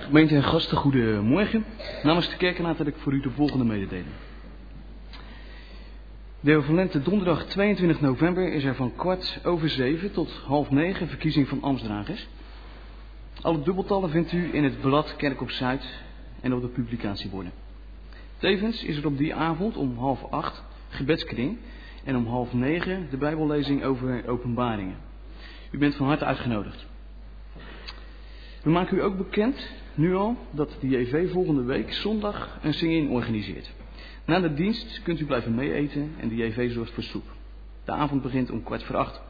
Gemeente en gasten, goedemorgen. Namens de kerkenaar heb ik voor u de volgende mededeling. De verlengde donderdag 22 november is er van 7:15 tot 8:30 verkiezing van ambtsdragers. Alle dubbeltallen vindt u in het blad Kerk op Zuid en op de publicatieborden. Tevens is er op die avond om 7:30 gebedskring en om 8:30 de bijbellezing over openbaringen. U bent van harte uitgenodigd. We maken u ook bekend, nu al, dat de JV volgende week zondag een sing-in organiseert. Na de dienst kunt u blijven meeeten en de JV zorgt voor soep. De avond begint om 7:15.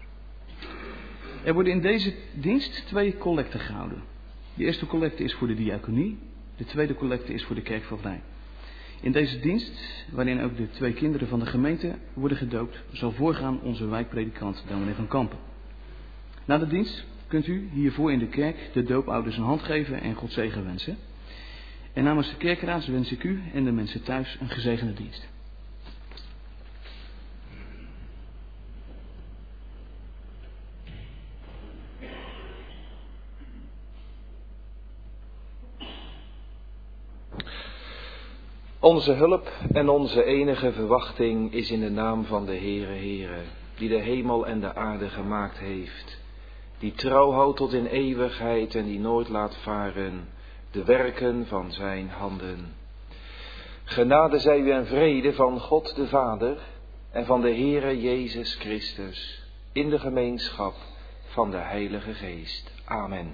Er worden in deze dienst 2 collecten gehouden. De eerste collecte is voor de diaconie, de tweede collecte is voor de kerkvoogdij. In deze dienst, waarin ook de 2 kinderen van de gemeente worden gedoopt, zal voorgaan onze wijkpredikant dominee van Kampen. Na de dienst kunt u hiervoor in de kerk de doopouders een hand geven en God zegen wensen. En namens de kerkraad wens ik u en de mensen thuis een gezegende dienst. Onze hulp en onze enige verwachting is in de naam van de Heere, die de hemel en de aarde gemaakt heeft, die trouw houdt tot in eeuwigheid en die nooit laat varen de werken van zijn handen. Genade zij u en vrede van God de Vader en van de Heere Jezus Christus in de gemeenschap van de Heilige Geest. Amen.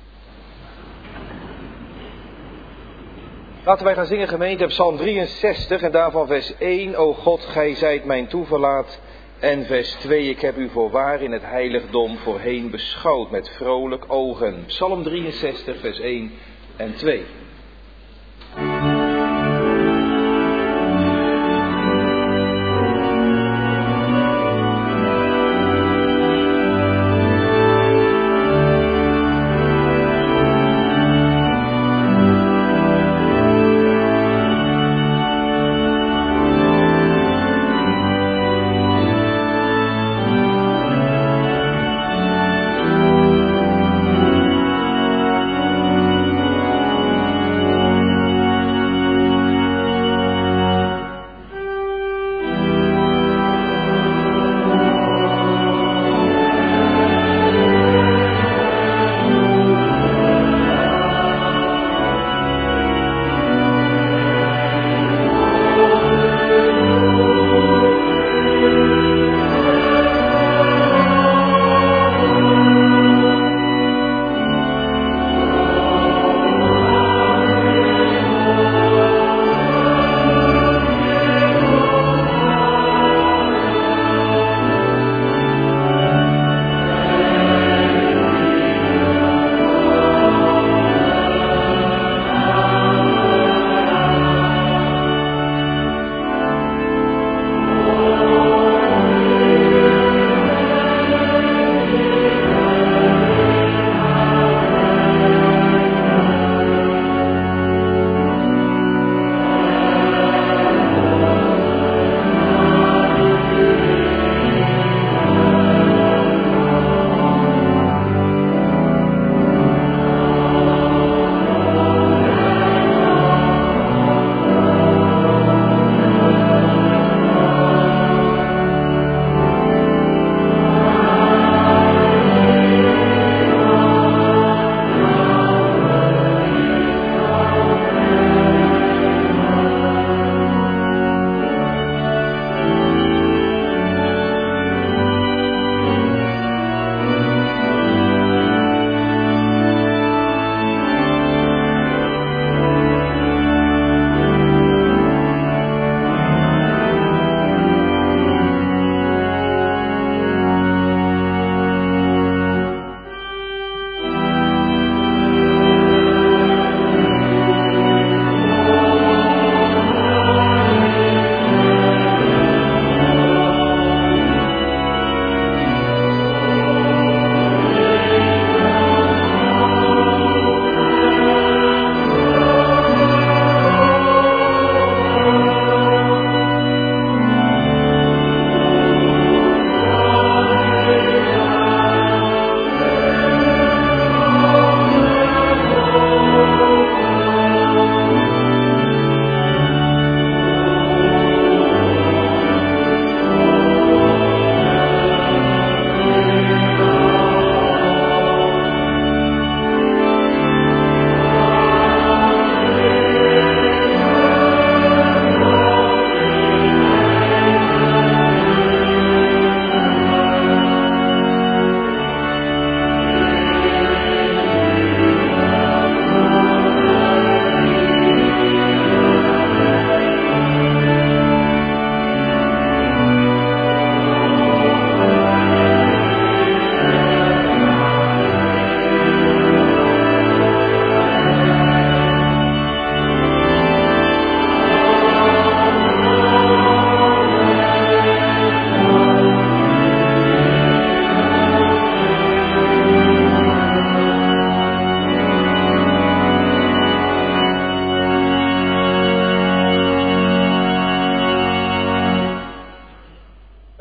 Laten wij gaan zingen, gemeente, Psalm 63 en daarvan vers 1. O God, gij zijt mijn toeverlaat. En vers 2. Ik heb u voorwaar in het heiligdom voorheen beschouwd met vrolijk ogen. Psalm 63 vers 1 en 2.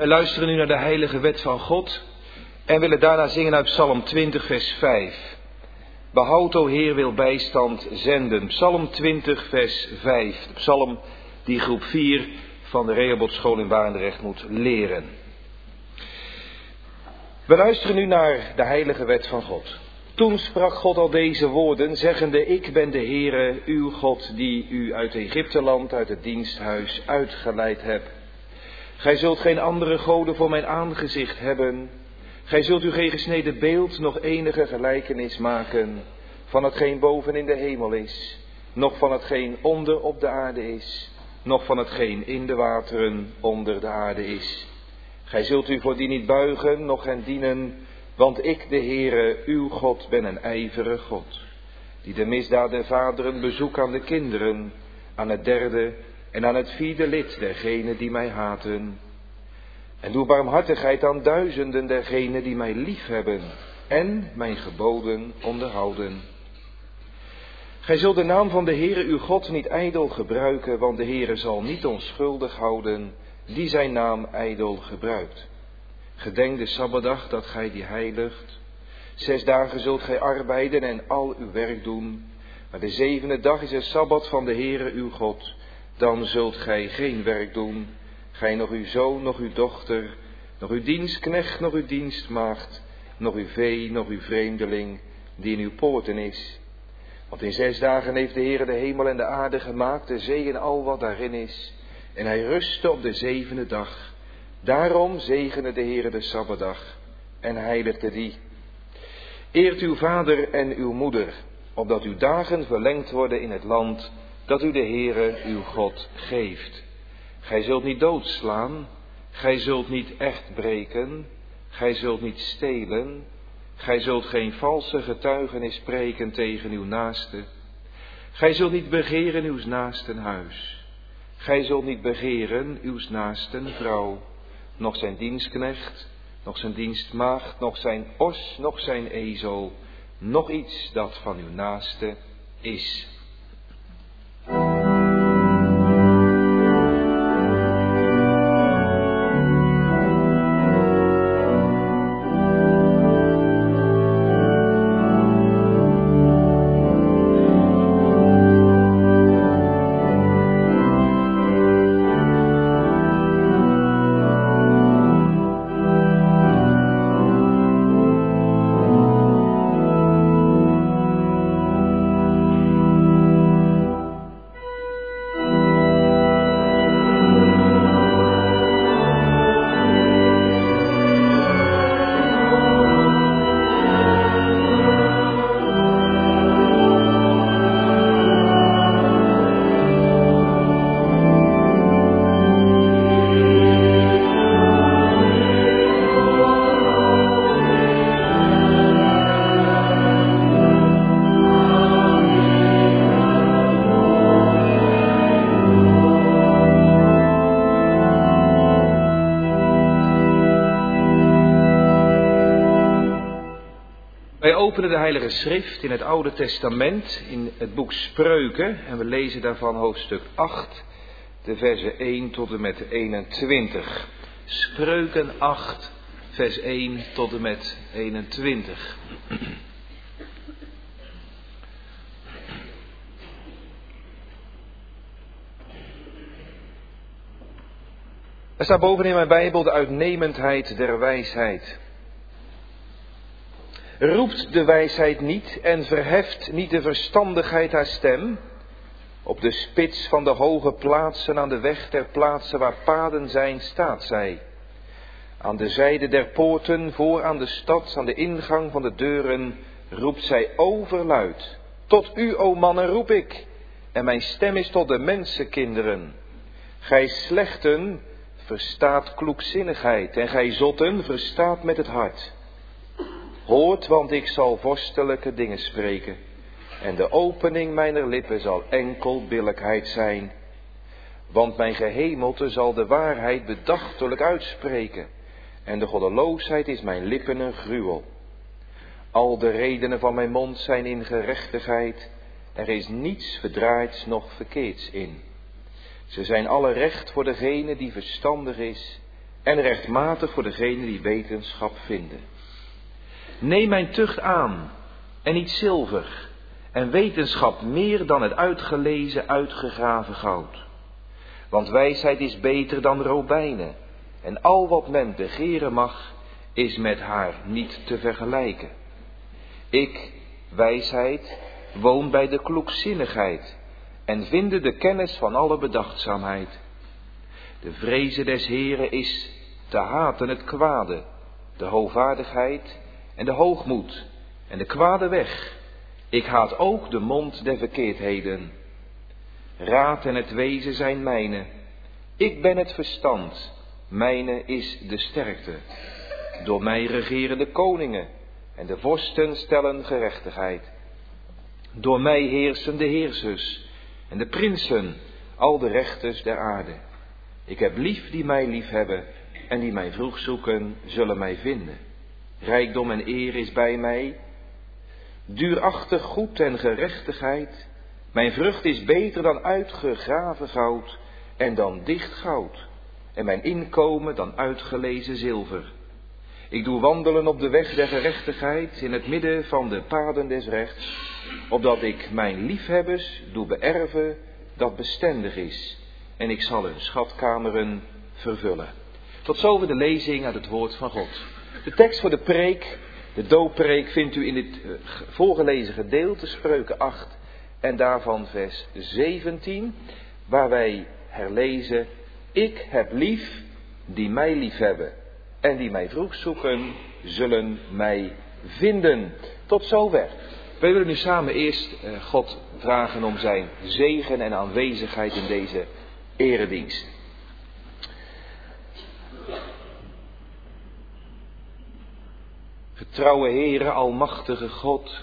We luisteren nu naar de heilige wet van God en willen daarna zingen uit Psalm 20 vers 5. Behoud, o Heer, wil bijstand zenden. Psalm 20 vers 5. De psalm die groep 4 van de Rehobotschool in Barendrecht moet leren. We luisteren nu naar de heilige wet van God. Toen sprak God al deze woorden, zeggende: Ik ben de Heere, uw God, die u uit Egypteland, uit het diensthuis uitgeleid heb. Gij zult geen andere goden voor mijn aangezicht hebben. Gij zult u geen gesneden beeld, nog enige gelijkenis maken van hetgeen boven in de hemel is, noch van hetgeen onder op de aarde is, noch van hetgeen in de wateren onder de aarde is. Gij zult u voor die niet buigen, noch hen dienen, want ik, de Heere, uw God, ben een ijverig God, die de misdaad der vaderen bezoek aan de kinderen, aan het derde en aan het vierde lid dergenen die mij haten. En doe barmhartigheid aan duizenden dergenen die mij liefhebben en mijn geboden onderhouden. Gij zult de naam van de Heere uw God niet ijdel gebruiken, want de Heere zal niet onschuldig houden die zijn naam ijdel gebruikt. Gedenk de Sabbatdag dat gij die heiligt. 6 dagen zult gij arbeiden en al uw werk doen. Maar de 7e dag is het Sabbat van de Heere uw God. Dan zult gij geen werk doen. Gij, nog uw zoon, nog uw dochter, nog uw dienstknecht, nog uw dienstmaagd, nog uw vee, nog uw vreemdeling, die in uw poorten is. Want in 6 dagen heeft de Heere de hemel en de aarde gemaakt, de zee en al wat daarin is. En hij rustte op de 7e dag. Daarom zegene de Heere de Sabbatdag en heiligde die. Eert uw vader en uw moeder, opdat uw dagen verlengd worden in het land dat u de Heere uw God geeft. Gij zult niet doodslaan, gij zult niet echt breken, gij zult niet stelen, gij zult geen valse getuigenis spreken tegen uw naaste. Gij zult niet begeren uws naasten huis. Gij zult niet begeren uws naasten vrouw, noch zijn dienstknecht, noch zijn dienstmaagd, noch zijn os, noch zijn ezel, noch iets dat van uw naaste is. Wij openen de Heilige Schrift in het Oude Testament, in het boek Spreuken, en we lezen daarvan hoofdstuk 8, de versen 1 tot en met 21. Spreuken 8, vers 1 tot en met 21. Er staat boven in mijn Bijbel de uitnemendheid der wijsheid. Roept de wijsheid niet en verheft niet de verstandigheid haar stem? Op de spits van de hoge plaatsen aan de weg ter plaatsen waar paden zijn, staat zij. Aan de zijde der poorten, voor aan de stad, aan de ingang van de deuren, roept zij overluid. Tot u, o mannen, roep ik, en mijn stem is tot de mensenkinderen. Gij slechten, verstaat kloekzinnigheid, en gij zotten, verstaat met het hart. Hoort, want ik zal vorstelijke dingen spreken, en de opening mijner lippen zal enkel billijkheid zijn. Want mijn gehemelte zal de waarheid bedachtelijk uitspreken, en de goddeloosheid is mijn lippen een gruwel. Al de redenen van mijn mond zijn in gerechtigheid, er is niets verdraaids noch verkeerds in. Ze zijn alle recht voor degene die verstandig is, en rechtmatig voor degenen die wetenschap vinden. Neem mijn tucht aan en niet zilver en wetenschap meer dan het uitgelezen, uitgegraven goud. Want wijsheid is beter dan robijnen en al wat men begeren mag is met haar niet te vergelijken. Ik, wijsheid, woon bij de kloekzinnigheid en vinde de kennis van alle bedachtzaamheid. De vreze des Heren is te haten het kwade, de hoogvaardigheid en de hoogmoed en de kwade weg. Ik haat ook de mond der verkeerdheden. Raad en het wezen zijn mijne. Ik ben het verstand, mijne is de sterkte. Door mij regeren de koningen en de vorsten stellen gerechtigheid. Door mij heersen de heersers en de prinsen, al de rechters der aarde. Ik heb lief die mij lief hebben en die mij vroeg zoeken, zullen mij vinden. Rijkdom en eer is bij mij, duurachtig goed en gerechtigheid. Mijn vrucht is beter dan uitgegraven goud en dan dicht goud. En mijn inkomen dan uitgelezen zilver. Ik doe wandelen op de weg der gerechtigheid in het midden van de paden des rechts, opdat ik mijn liefhebbers doe beërven dat bestendig is. En ik zal hun schatkameren vervullen. Tot zover de lezing uit het woord van God. De tekst voor de preek, de dooppreek, vindt u in dit voorgelezen gedeelte, Spreuken 8 en daarvan vers 17, waar wij herlezen: Ik heb lief die mij lief hebben en die mij vroeg zoeken, zullen mij vinden. Tot zover. Wij willen nu samen eerst God vragen om zijn zegen en aanwezigheid in deze eredienst. Getrouwe Heere, almachtige God,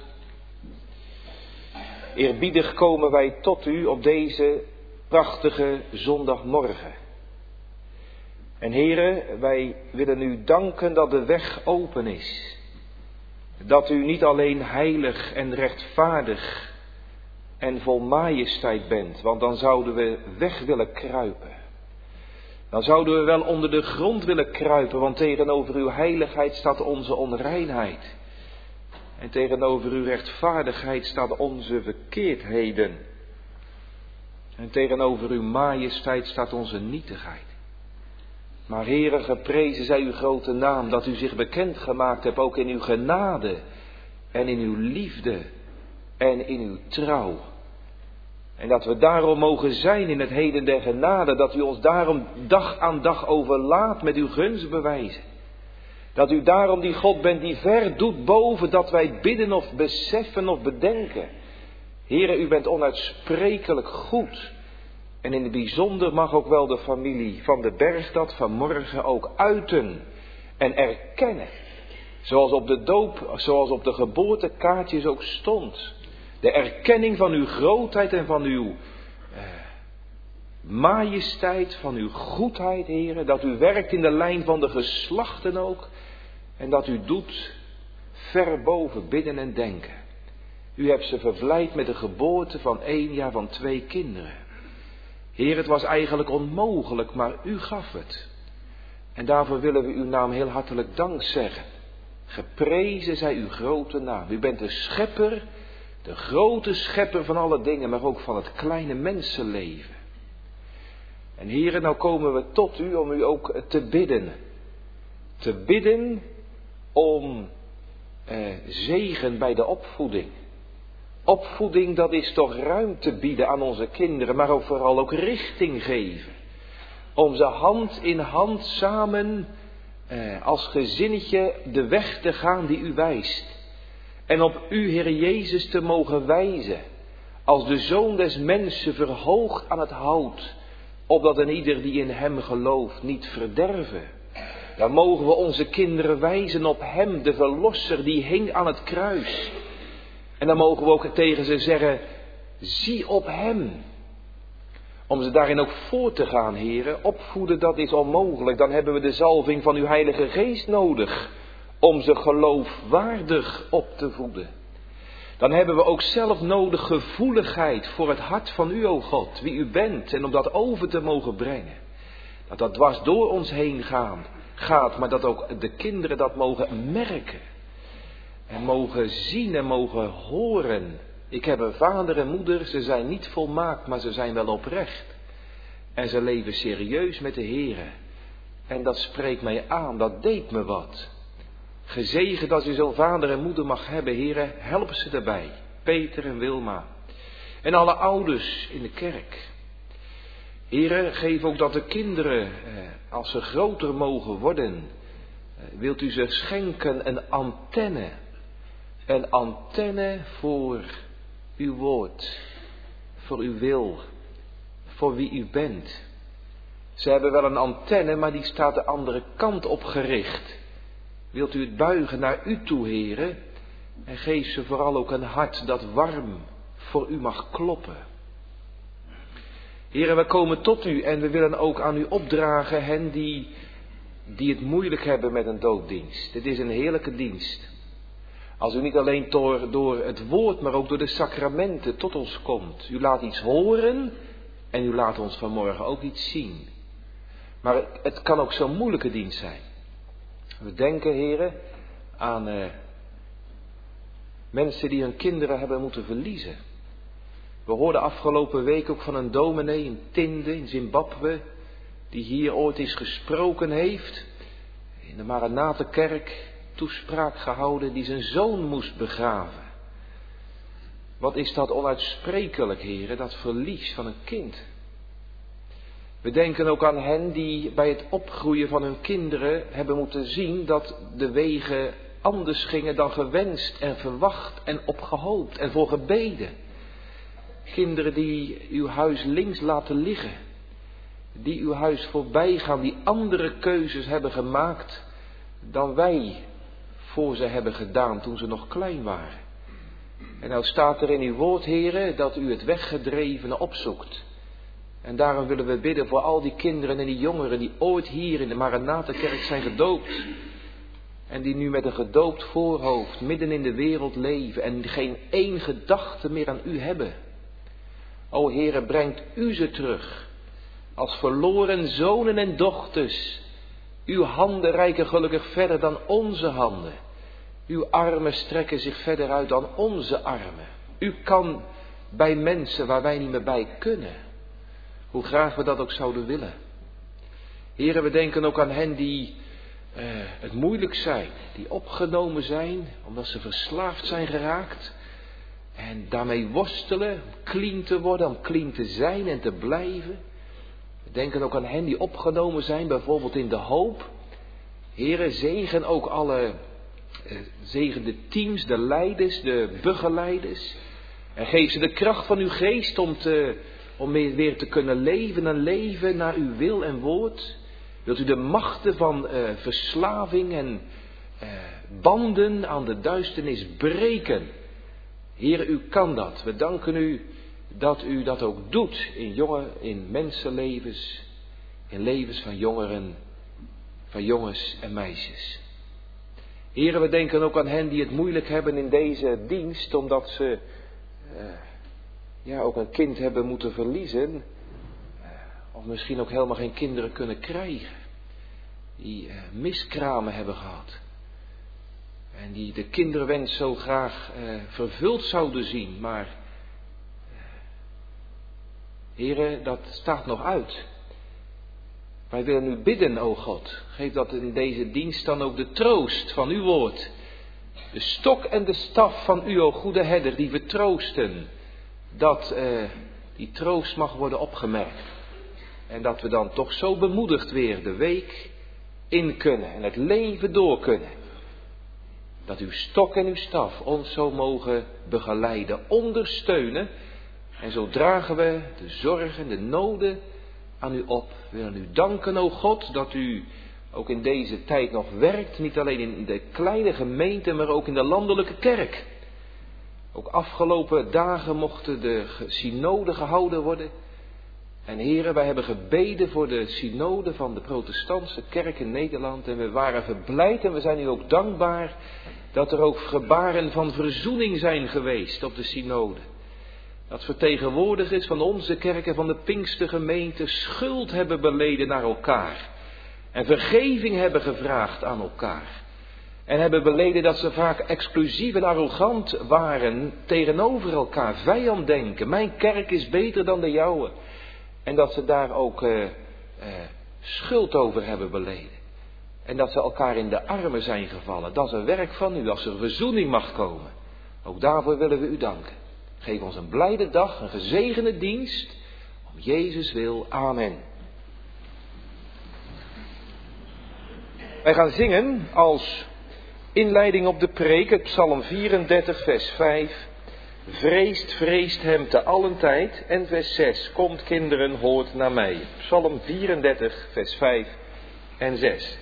eerbiedig komen wij tot u op deze prachtige zondagmorgen. En Heere, wij willen u danken dat de weg open is. Dat u niet alleen heilig en rechtvaardig en vol majesteit bent, want dan zouden we weg willen kruipen. Dan zouden we wel onder de grond willen kruipen, want tegenover uw heiligheid staat onze onreinheid. En tegenover uw rechtvaardigheid staat onze verkeerdheden. En tegenover uw majesteit staat onze nietigheid. Maar Heere, geprezen zij uw grote naam, dat u zich bekend gemaakt hebt ook in uw genade en in uw liefde en in uw trouw. En dat we daarom mogen zijn in het heden der genade, dat u ons daarom dag aan dag overlaat met uw gunstbewijzen. Dat u daarom die God bent die ver doet boven dat wij bidden of beseffen of bedenken. Heere, u bent onuitsprekelijk goed. En in het bijzonder mag ook wel de familie van de Berg dat vanmorgen ook uiten en erkennen. Zoals op de doop, zoals op de geboortekaartjes ook stond. De erkenning van uw grootheid en van uw majesteit, van uw goedheid, Heere. Dat u werkt in de lijn van de geslachten ook. En dat u doet ver boven bidden en denken. U hebt ze vervleid met de geboorte van 1, ja van 2 kinderen. Heer, het was eigenlijk onmogelijk, maar u gaf het. En daarvoor willen we uw naam heel hartelijk dank zeggen. Geprezen zij uw grote naam. U bent de schepper, de grote schepper van alle dingen, maar ook van het kleine mensenleven. En Heer, nou komen we tot u om u ook te bidden. Te bidden om zegen bij de opvoeding. Opvoeding, dat is toch ruimte bieden aan onze kinderen, maar ook vooral ook richting geven. Om ze hand in hand samen als gezinnetje de weg te gaan die u wijst. En op u, Heer Jezus, te mogen wijzen. Als de Zoon des Mensen verhoogd aan het hout, opdat een ieder die in hem gelooft niet verderven. Dan mogen we onze kinderen wijzen op hem, de Verlosser die hing aan het kruis. En dan mogen we ook tegen ze zeggen, zie op hem. Om ze daarin ook voor te gaan, heren. Opvoeden, dat is onmogelijk. Dan hebben we de zalving van uw Heilige Geest nodig. Om ze geloofwaardig op te voeden. Dan hebben we ook zelf nodig gevoeligheid voor het hart van u, o God. Wie u bent en om dat over te mogen brengen. Dat dat dwars door ons heen gaat, maar dat ook de kinderen dat mogen merken. En mogen zien en mogen horen. Ik heb een vader en moeder, ze zijn niet volmaakt, maar ze zijn wel oprecht. En ze leven serieus met de Heere. En dat spreekt mij aan, dat deed me wat. Gezegend als u zo'n vader en moeder mag hebben, Heere, help ze erbij. Peter en Wilma. En alle ouders in de kerk. Heere, geef ook dat de kinderen, als ze groter mogen worden, wilt u ze schenken een antenne. Een antenne voor uw woord, voor uw wil, voor wie u bent. Ze hebben wel een antenne, maar die staat de andere kant op gericht. Wilt u het buigen naar u toe, Heere, en geef ze vooral ook een hart dat warm voor u mag kloppen. Heere, we komen tot u en we willen ook aan u opdragen hen die het moeilijk hebben met een doopdienst. Dit is een heerlijke dienst. Als u niet alleen door het woord, maar ook door de sacramenten tot ons komt. U laat iets horen en u laat ons vanmorgen ook iets zien. Maar het kan ook zo'n moeilijke dienst zijn. We denken, heren, aan mensen die hun kinderen hebben moeten verliezen. We hoorden afgelopen week ook van een dominee in Tinde, in Zimbabwe, die hier ooit eens gesproken heeft, in de Maranatenkerk, toespraak gehouden, die zijn zoon moest begraven. Wat is dat onuitsprekelijk, heren, dat verlies van een kind. We denken ook aan hen die bij het opgroeien van hun kinderen hebben moeten zien dat de wegen anders gingen dan gewenst en verwacht en opgehoopt en voor gebeden. Kinderen die uw huis links laten liggen, die uw huis voorbij gaan, die andere keuzes hebben gemaakt dan wij voor ze hebben gedaan toen ze nog klein waren. En nou staat er in uw woord, heren, dat u het weggedrevene opzoekt. En daarom willen we bidden voor al die kinderen en die jongeren die ooit hier in de Maranatenkerk zijn gedoopt. En die nu met een gedoopt voorhoofd midden in de wereld leven en geen één gedachte meer aan u hebben. O Heere, brengt u ze terug als verloren zonen en dochters. Uw handen reiken gelukkig verder dan onze handen. Uw armen strekken zich verder uit dan onze armen. U kan bij mensen waar wij niet meer bij kunnen. Hoe graag we dat ook zouden willen. Heren, we denken ook aan hen die het moeilijk zijn. Die opgenomen zijn omdat ze verslaafd zijn geraakt. En daarmee worstelen om clean te worden, om clean te zijn en te blijven. We denken ook aan hen die opgenomen zijn, bijvoorbeeld in de hoop. Heren, zegen ook zegen de teams, de leiders, de begeleiders. En geef ze de kracht van uw geest om weer te kunnen leven, een leven naar uw wil en woord. Wilt u de machten van verslaving en banden aan de duisternis breken. Heer, u kan dat. We danken u dat u dat ook doet in mensenlevens, in levens van jongeren, van jongens en meisjes. Heer, we denken ook aan hen die het moeilijk hebben in deze dienst, omdat ze ook een kind hebben moeten verliezen, of misschien ook helemaal geen kinderen kunnen krijgen, die miskramen hebben gehad. En die de kinderwens zo graag vervuld zouden zien. Maar, heren, dat staat nog uit. Wij willen u bidden, o God. Geef dat in deze dienst dan ook de troost van uw woord. De stok en de staf van u, o goede herder, die vertroosten. Dat die troost mag worden opgemerkt. En dat we dan toch zo bemoedigd weer de week in kunnen en het leven door kunnen. Dat uw stok en uw staf ons zo mogen begeleiden, ondersteunen. En zo dragen we de zorgen, de noden aan u op. We willen u danken, o God, dat u ook in deze tijd nog werkt. Niet alleen in de kleine gemeente, maar ook in de landelijke kerk. Ook afgelopen dagen mochten de synoden gehouden worden. En heren, wij hebben gebeden voor de synode van de protestantse kerk in Nederland. En we waren verblijd en we zijn u ook dankbaar dat er ook gebaren van verzoening zijn geweest op de synode. dat vertegenwoordigers van onze kerk en van de Pinkstergemeente schuld hebben beleden naar elkaar. En vergeving hebben gevraagd aan elkaar. En hebben beleden dat ze vaak exclusief en arrogant waren tegenover elkaar, vijand denken. Mijn kerk is beter dan de jouwe. En dat ze daar ook schuld over hebben beleden. En dat ze elkaar in de armen zijn gevallen. Dat is een werk van u, als er verzoening mag komen. Ook daarvoor willen we u danken. Geef ons een blijde dag, een gezegende dienst. Om Jezus wil. Amen. Wij gaan zingen als inleiding op de preek het Psalm 34 vers 5. Vreest, vreest hem te allen tijd. En vers 6. Komt kinderen, hoort naar mij. Psalm 34 vers 5 en 6.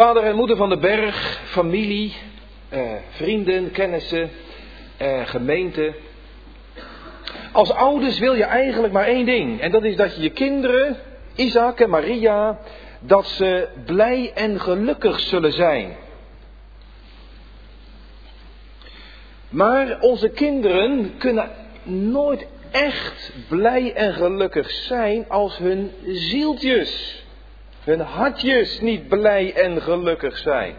Vader en moeder van de berg, familie, vrienden, kennissen, gemeente. Als ouders wil je eigenlijk maar één ding. En dat is dat je je kinderen, Isaac en Maria, dat ze blij en gelukkig zullen zijn. Maar onze kinderen kunnen nooit echt blij en gelukkig zijn als hun zieltjes, hun hartjes niet blij en gelukkig zijn.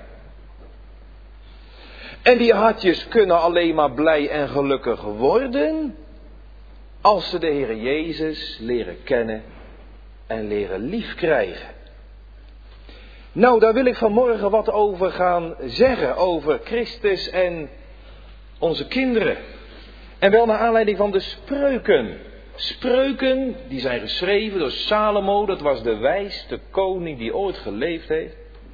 En die hartjes kunnen alleen maar blij en gelukkig worden als ze de Heer Jezus leren kennen en leren liefkrijgen. Nou, daar wil ik vanmorgen wat over gaan zeggen, over Christus en onze kinderen. En wel naar aanleiding van de spreuken. Spreuken, die zijn geschreven door Salomo, dat was de wijste koning die ooit geleefd heeft.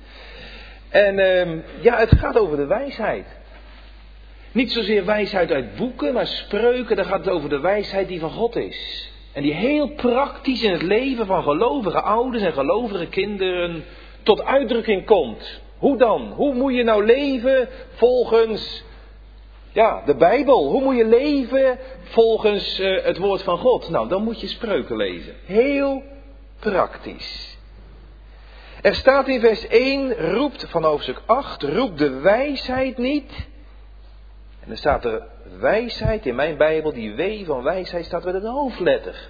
En het gaat over de wijsheid. Niet zozeer wijsheid uit boeken, maar spreuken, daar gaat het over de wijsheid die van God is. En die heel praktisch in het leven van gelovige ouders en gelovige kinderen tot uitdrukking komt. Hoe dan? Hoe moet je nou leven volgens de Bijbel? Hoe moet je leven volgens het woord van God? Nou, dan moet je spreuken lezen. Heel praktisch. Er staat in vers 1, roept van hoofdstuk 8, roep de wijsheid niet. En dan staat er wijsheid in mijn Bijbel, die W van wijsheid staat met een hoofdletter.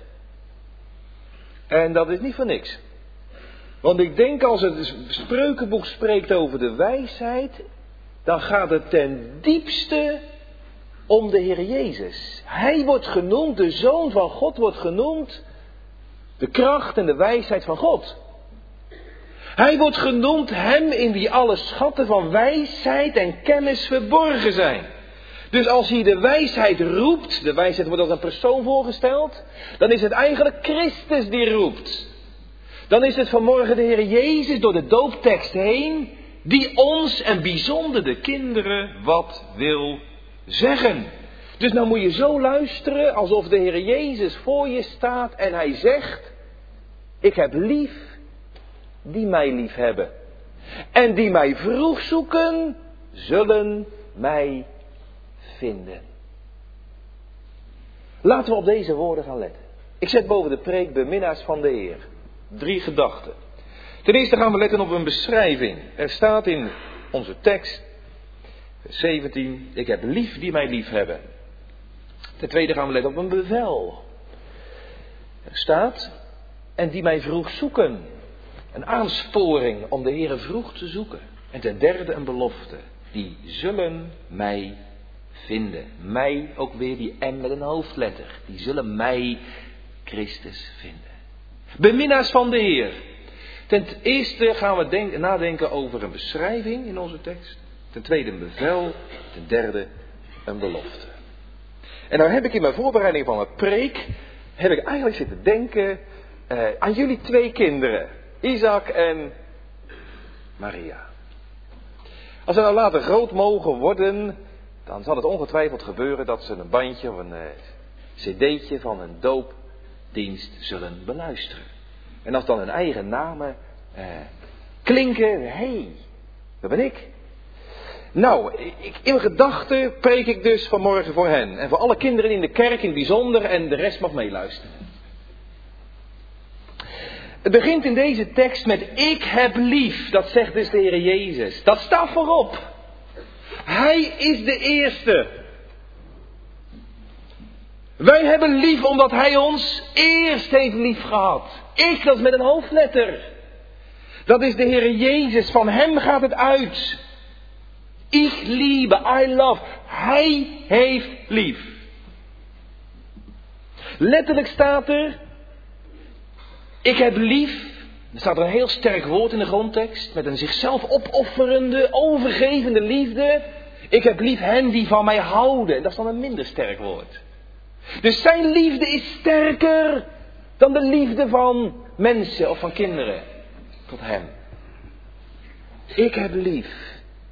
En dat is niet voor niks. Want ik denk als het spreukenboek spreekt over de wijsheid, dan gaat het ten diepste om de Heer Jezus. Hij wordt genoemd, de Zoon van God wordt genoemd, de kracht en de wijsheid van God. Hij wordt genoemd hem in wie alle schatten van wijsheid en kennis verborgen zijn. Dus als hij de wijsheid roept, de wijsheid wordt als een persoon voorgesteld, dan is het eigenlijk Christus die roept. Dan is het vanmorgen de Heer Jezus door de dooptekst heen, die ons en bijzonder de kinderen wat wil zeggen. Dus nou moet je zo luisteren alsof de Heer Jezus voor je staat en hij zegt, ik heb lief die mij lief hebben. En die mij vroeg zoeken, zullen mij vinden. Laten we op deze woorden gaan letten. Ik zet boven de preek beminnaars van de Heer. 3 gedachten. Ten eerste gaan we letten op een beschrijving. Er staat in onze tekst, vers 17, ik heb lief die mij lief hebben. Ten tweede gaan we letten op een bevel. Er staat, en die mij vroeg zoeken. Een aansporing om de Heere vroeg te zoeken. En ten derde een belofte. Die zullen mij vinden. Mij, ook weer die M met een hoofdletter. Die zullen mij, Christus, vinden. Beminnaars van de Heer. Ten eerste gaan we nadenken over een beschrijving in onze tekst. Ten tweede een bevel. Ten derde een belofte. En nou heb ik in mijn voorbereiding van het preek, heb ik eigenlijk zitten denken aan jullie 2 kinderen. Isaac en Maria. Als ze nou later groot mogen worden, dan zal het ongetwijfeld gebeuren dat ze een bandje of een cd'tje van een doopdienst zullen beluisteren. En als dan hun eigen namen klinken, hé, dat ben ik. Nou, in mijn gedachten preek ik dus vanmorgen voor hen. En voor alle kinderen in de kerk in het bijzonder en de rest mag meeluisteren. Het begint in deze tekst met ik heb lief, dat zegt dus de Heer Jezus. Dat staat voorop. Hij is de eerste. Wij hebben lief omdat hij ons eerst heeft lief gehad. Ik, dat is met een hoofdletter. Dat is de Heer Jezus, van hem gaat het uit. Ich liebe, I love. Hij heeft lief. Letterlijk staat er, ik heb lief. Er staat een heel sterk woord in de grondtekst. Met een zichzelf opofferende, overgevende liefde. Ik heb lief hen die van mij houden. En dat is dan een minder sterk woord. Dus zijn liefde is sterker dan de liefde van mensen of van kinderen. Tot hem. Ik heb lief.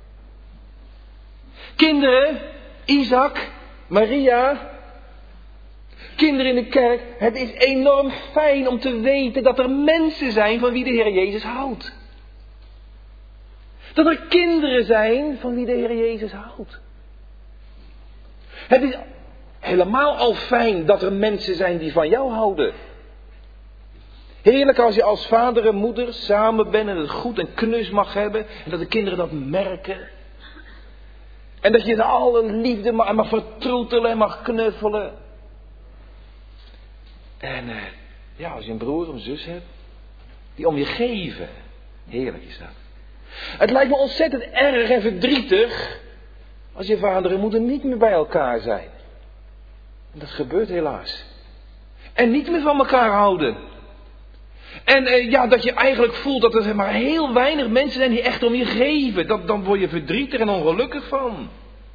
Kinderen, Isaac, Maria, kinderen in de kerk, het is enorm fijn om te weten dat er mensen zijn van wie de Heer Jezus houdt. Dat er kinderen zijn van wie de Heer Jezus houdt. Het is helemaal al fijn dat er mensen zijn die van jou houden. Heerlijk als je als vader en moeder samen bent en het goed en knus mag hebben. En dat de kinderen dat merken. En dat je ze alle liefde mag vertroetelen en mag knuffelen. En als je een broer of een zus hebt, die om je geven. Heerlijk is dat. Het lijkt me ontzettend erg en verdrietig als je vader en moeder niet meer bij elkaar zijn. En dat gebeurt helaas. En niet meer van elkaar houden. En dat je eigenlijk voelt dat er maar heel weinig mensen zijn die echt om je geven. Dan word je verdrietig en ongelukkig van.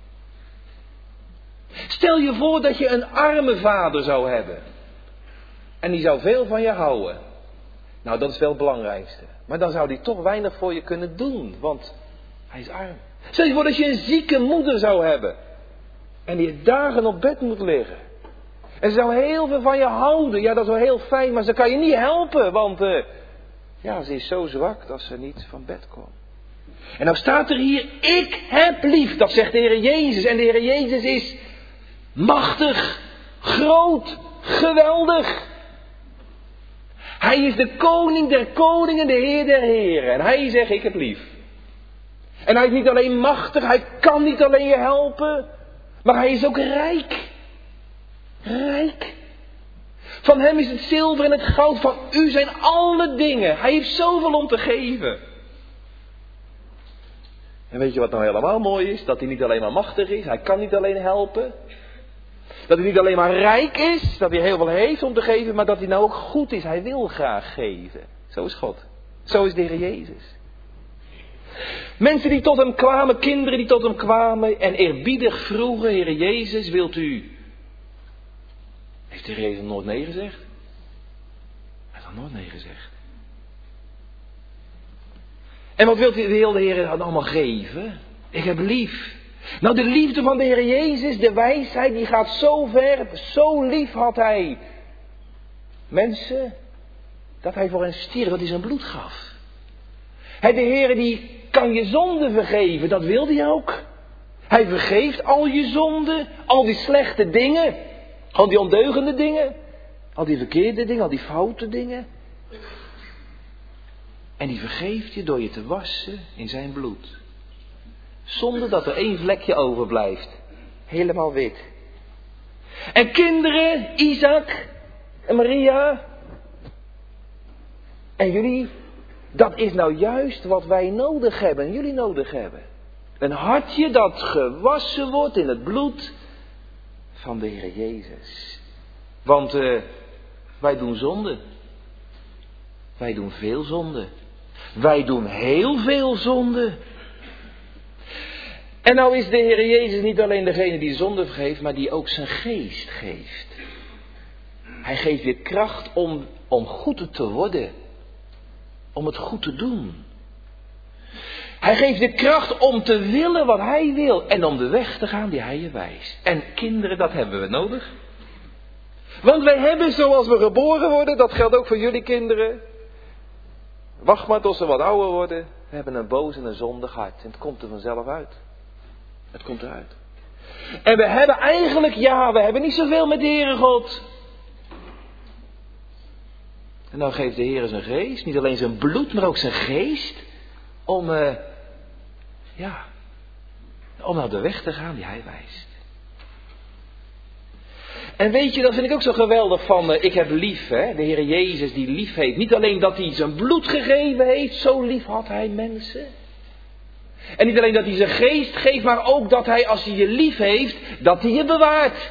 Stel je voor dat je een arme vader zou hebben. En die zou veel van je houden. Nou, dat is wel het belangrijkste. Maar dan zou die toch weinig voor je kunnen doen, want hij is arm. Stel je voor dat je een zieke moeder zou hebben. En die dagen op bed moet liggen. En ze zou heel veel van je houden. Ja, dat is wel heel fijn, maar ze kan je niet helpen. Want ze is zo zwak dat ze niet van bed komt. En nou staat er hier, ik heb lief. Dat zegt de Heer Jezus. En de Heer Jezus is machtig, groot, geweldig. Hij is de koning der koningen, de Heer der heren. En hij zegt, ik heb lief. En hij is niet alleen machtig, hij kan niet alleen je helpen. Maar hij is ook rijk. Rijk. Van hem is het zilver en het goud, van u zijn alle dingen. Hij heeft zoveel om te geven. En weet je wat nou helemaal mooi is? Dat hij niet alleen maar machtig is, hij kan niet alleen helpen. Dat hij niet alleen maar rijk is, dat hij heel veel heeft om te geven, maar dat hij nou ook goed is. Hij wil graag geven. Zo is God. Zo is de Heer Jezus. Mensen die tot hem kwamen, kinderen die tot hem kwamen en eerbiedig vroegen, Heer Jezus, wilt u... Heeft de Heer Jezus nooit nee gezegd? Hij heeft nog nooit nee gezegd. En wat wil de Heer dan allemaal geven? Ik heb lief. Nou, de liefde van de Heer Jezus, de wijsheid, die gaat zo ver. Zo lief had hij mensen, dat hij voor hen stierf, dat hij zijn bloed gaf. De Heer die kan je zonde vergeven, dat wil hij ook. Hij vergeeft al je zonden, al die slechte dingen, al die ondeugende dingen, al die verkeerde dingen, al die foute dingen. En die vergeeft je door je te wassen in zijn bloed. Zonder dat er één vlekje overblijft. Helemaal wit. En kinderen, Isaac en Maria. En jullie, dat is nou juist wat wij nodig hebben en jullie nodig hebben. Een hartje dat gewassen wordt in het bloed van de Heer Jezus. Want wij doen zonde. Wij doen veel zonde. Wij doen heel veel zonde. En nou is de Heer Jezus niet alleen degene die zonde vergeeft, maar die ook zijn geest geeft. Hij geeft je kracht om goed te worden. Om het goed te doen. Hij geeft je kracht om te willen wat hij wil. En om de weg te gaan die hij je wijst. En kinderen, dat hebben we nodig. Want wij hebben zoals we geboren worden, dat geldt ook voor jullie kinderen. Wacht maar tot ze wat ouder worden. We hebben een boos en een zondig hart. En het komt er vanzelf uit. Het komt eruit. En we hebben eigenlijk, we hebben niet zoveel met de Heere God. En dan geeft de Heer zijn geest, niet alleen zijn bloed, maar ook zijn geest. Om naar de weg te gaan die hij wijst. En weet je, dat vind ik ook zo geweldig van, ik heb lief, hè? De Heer Jezus die lief heeft. Niet alleen dat hij zijn bloed gegeven heeft, zo lief had hij mensen. En niet alleen dat hij zijn geest geeft, maar ook dat hij, als hij je lief heeft, dat hij je bewaart.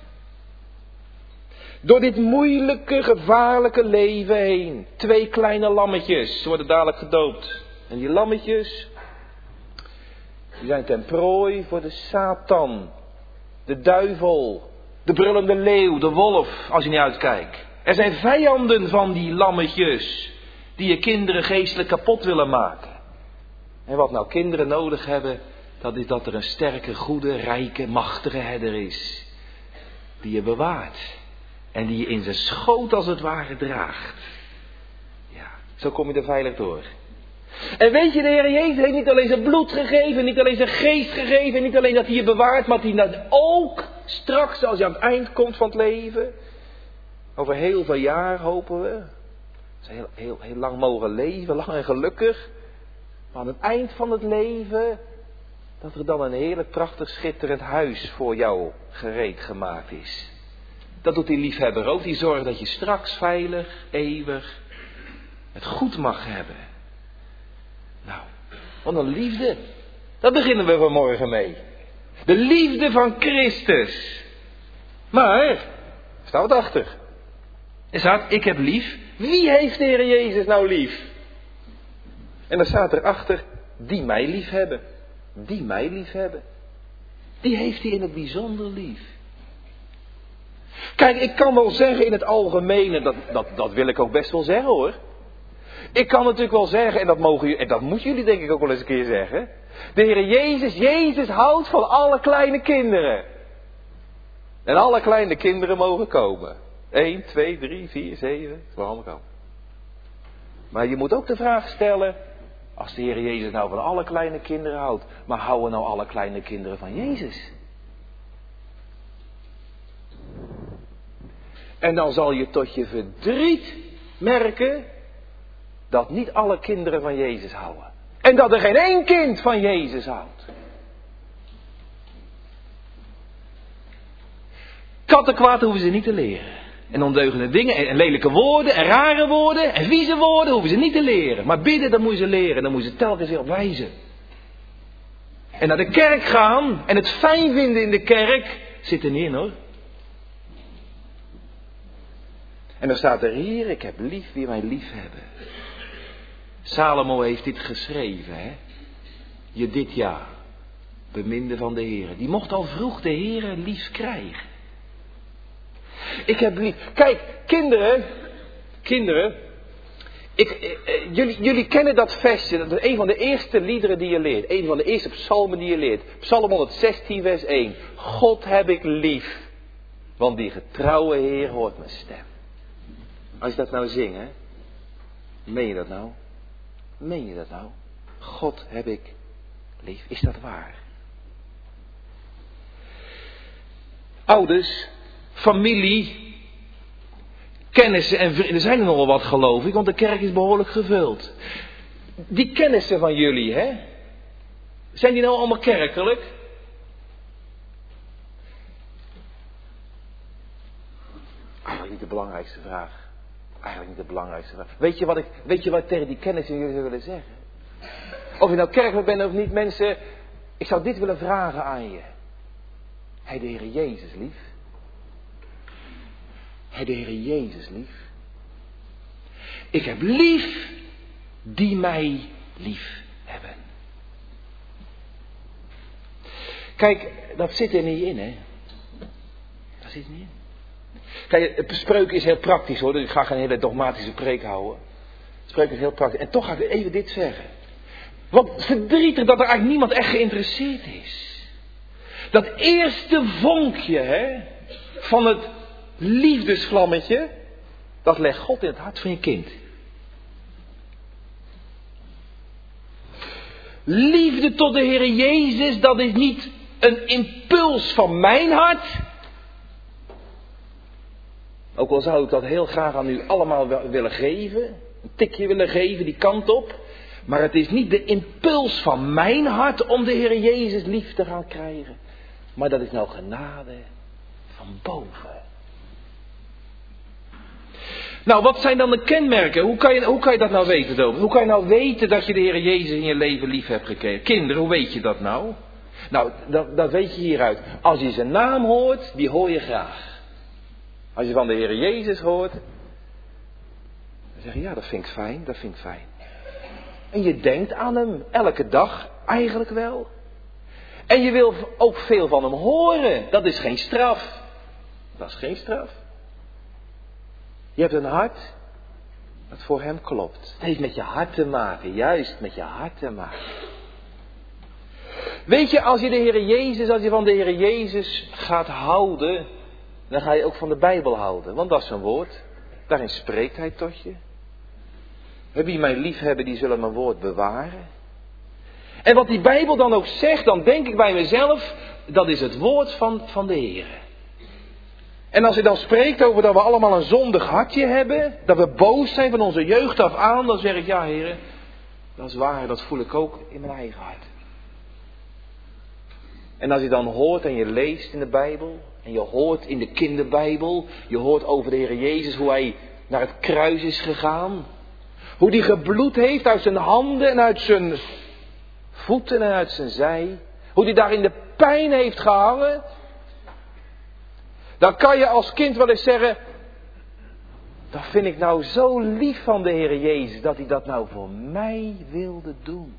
Door dit moeilijke, gevaarlijke leven heen. 2 kleine lammetjes worden dadelijk gedoopt. En die lammetjes, die zijn ten prooi voor de Satan, de duivel, de brullende leeuw, de wolf, als je niet uitkijkt. Er zijn vijanden van die lammetjes, die je kinderen geestelijk kapot willen maken. En wat nou kinderen nodig hebben, dat is dat er een sterke, goede, rijke, machtige herder is. Die je bewaart. En die je in zijn schoot als het ware draagt. Ja, zo kom je er veilig door. En weet je, de Heer Jezus heeft niet alleen zijn bloed gegeven, niet alleen zijn geest gegeven, niet alleen dat hij je bewaart, maar dat hij ook straks, als je aan het eind komt van het leven, over heel veel jaar hopen we, dat we heel lang mogen leven, lang en gelukkig, maar aan het eind van het leven, dat er dan een heerlijk prachtig schitterend huis voor jou gereed gemaakt is. Dat doet die liefhebber ook, die zorgt dat je straks veilig, eeuwig, het goed mag hebben. Nou, wat een liefde. Daar beginnen we vanmorgen mee. De liefde van Christus. Maar, er staat wat achter. Er staat, ik heb lief. Wie heeft de Heer Jezus nou lief? En dan staat erachter, die mij lief hebben. Die mij lief hebben. Die heeft hij in het bijzonder lief. Kijk, ik kan wel zeggen in het algemene, dat wil ik ook best wel zeggen hoor. Ik kan natuurlijk wel zeggen, en dat moeten jullie denk ik ook wel eens een keer zeggen. De Heer Jezus houdt van alle kleine kinderen. En alle kleine kinderen mogen komen. 1, 2, 3, 4, 7, het mag allemaal komen. Maar je moet ook de vraag stellen, als de Heer Jezus nou van alle kleine kinderen houdt, maar houden nou alle kleine kinderen van Jezus? En dan zal je tot je verdriet merken dat niet alle kinderen van Jezus houden. En dat er geen één kind van Jezus houdt. Kattenkwaad hoeven ze niet te leren. En ondeugende dingen en lelijke woorden en rare woorden en vieze woorden hoeven ze niet te leren. Maar bidden, dat moet je ze leren. Dan moet je ze telkens weer op wijzen. En naar de kerk gaan en het fijn vinden in de kerk zit er niet in hoor. En dan staat er hier, ik heb lief wie mij lief hebben. Salomo heeft dit geschreven, hè. Je dit jaar, beminde van de Heere. Die mocht al vroeg de Heere lief krijgen. Ik heb lief. Kijk, kinderen. Jullie kennen dat versje. Dat is een van de eerste liederen die je leert. Een van de eerste psalmen die je leert. Psalm 116 vers 1. God heb ik lief. Want die getrouwe Heer hoort mijn stem. Als je dat nou zingt, hè. Meen je dat nou? Meen je dat nou? God heb ik lief. Is dat waar? Ouders, familie, kennissen en vrienden. Er zijn er nogal wat geloof ik, want de kerk is behoorlijk gevuld. Die kennissen van jullie, hè? Zijn die nou allemaal kerkelijk? Eigenlijk niet de belangrijkste vraag. Weet je wat ik tegen die kennissen jullie zou willen zeggen? Of je nou kerkelijk bent of niet, mensen. Ik zou dit willen vragen aan je. Heb de Heer Jezus lief? Heb de Heer Jezus lief? Ik heb lief die mij lief hebben. Kijk, dat zit er niet in, hè? Dat zit er niet in. Kijk, het Spreuk is heel praktisch hoor, dus ik ga geen hele dogmatische preek houden. Spreuk is heel praktisch. En toch ga ik even dit zeggen. Wat verdrietig dat er eigenlijk niemand echt geïnteresseerd is. Dat eerste vonkje, hè, van het liefdesvlammetje, dat legt God in het hart van je kind. Liefde tot de Heer Jezus, dat is niet een impuls van mijn hart. Ook al zou ik dat heel graag aan u allemaal willen geven. Een tikje willen geven die kant op. Maar het is niet de impuls van mijn hart om de Heer Jezus lief te gaan krijgen. Maar dat is nou genade van boven. Nou, wat zijn dan de kenmerken? Hoe kan je dat nou weten, Dominee? Hoe kan je nou weten dat je de Heer Jezus in je leven lief hebt gekregen? Kinderen, hoe weet je dat nou? Nou, dat weet je hieruit. Als je zijn naam hoort, die hoor je graag. Als je van de Heer Jezus hoort, dan zeg je, ja, dat vind ik fijn. En je denkt aan hem elke dag, eigenlijk wel. En je wil ook veel van hem horen. Dat is geen straf. Je hebt een hart dat voor hem klopt. Het heeft met je hart te maken, juist met je hart te maken. Weet je, als je van de Heer Jezus gaat houden, dan ga je ook van de Bijbel houden. Want dat is zijn woord. Daarin spreekt hij tot je. Wie mij lief hebben, die zullen mijn woord bewaren. En wat die Bijbel dan ook zegt, dan denk ik bij mezelf, dat is het woord van de Heer. En als hij dan spreekt over dat we allemaal een zondig hartje hebben, dat we boos zijn van onze jeugd af aan, dan zeg ik, ja Heer, dat is waar, dat voel ik ook in mijn eigen hart. En als je dan hoort en je leest in de Bijbel, en je hoort in de kinderbijbel, je hoort over de Heer Jezus hoe hij naar het kruis is gegaan. Hoe die gebloed heeft uit zijn handen en uit zijn voeten en uit zijn zij. Hoe die daar in de pijn heeft gehangen. Dan kan je als kind wel eens zeggen, dat vind ik nou zo lief van de Heer Jezus, dat hij dat nou voor mij wilde doen.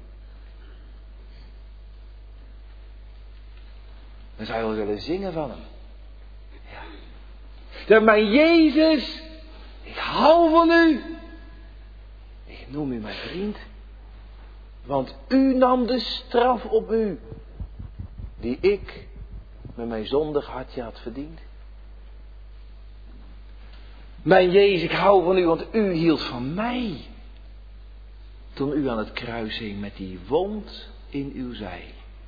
Dan zou je wel willen zingen van hem. Ja. Zeg, mijn Jezus, ik hou van u. Ik noem u mijn vriend. Want u nam de straf op u, die ik met mijn zondig hartje had verdiend. Mijn Jezus, ik hou van u, want u hield van mij. Toen u aan het kruis hing met die wond in uw zij.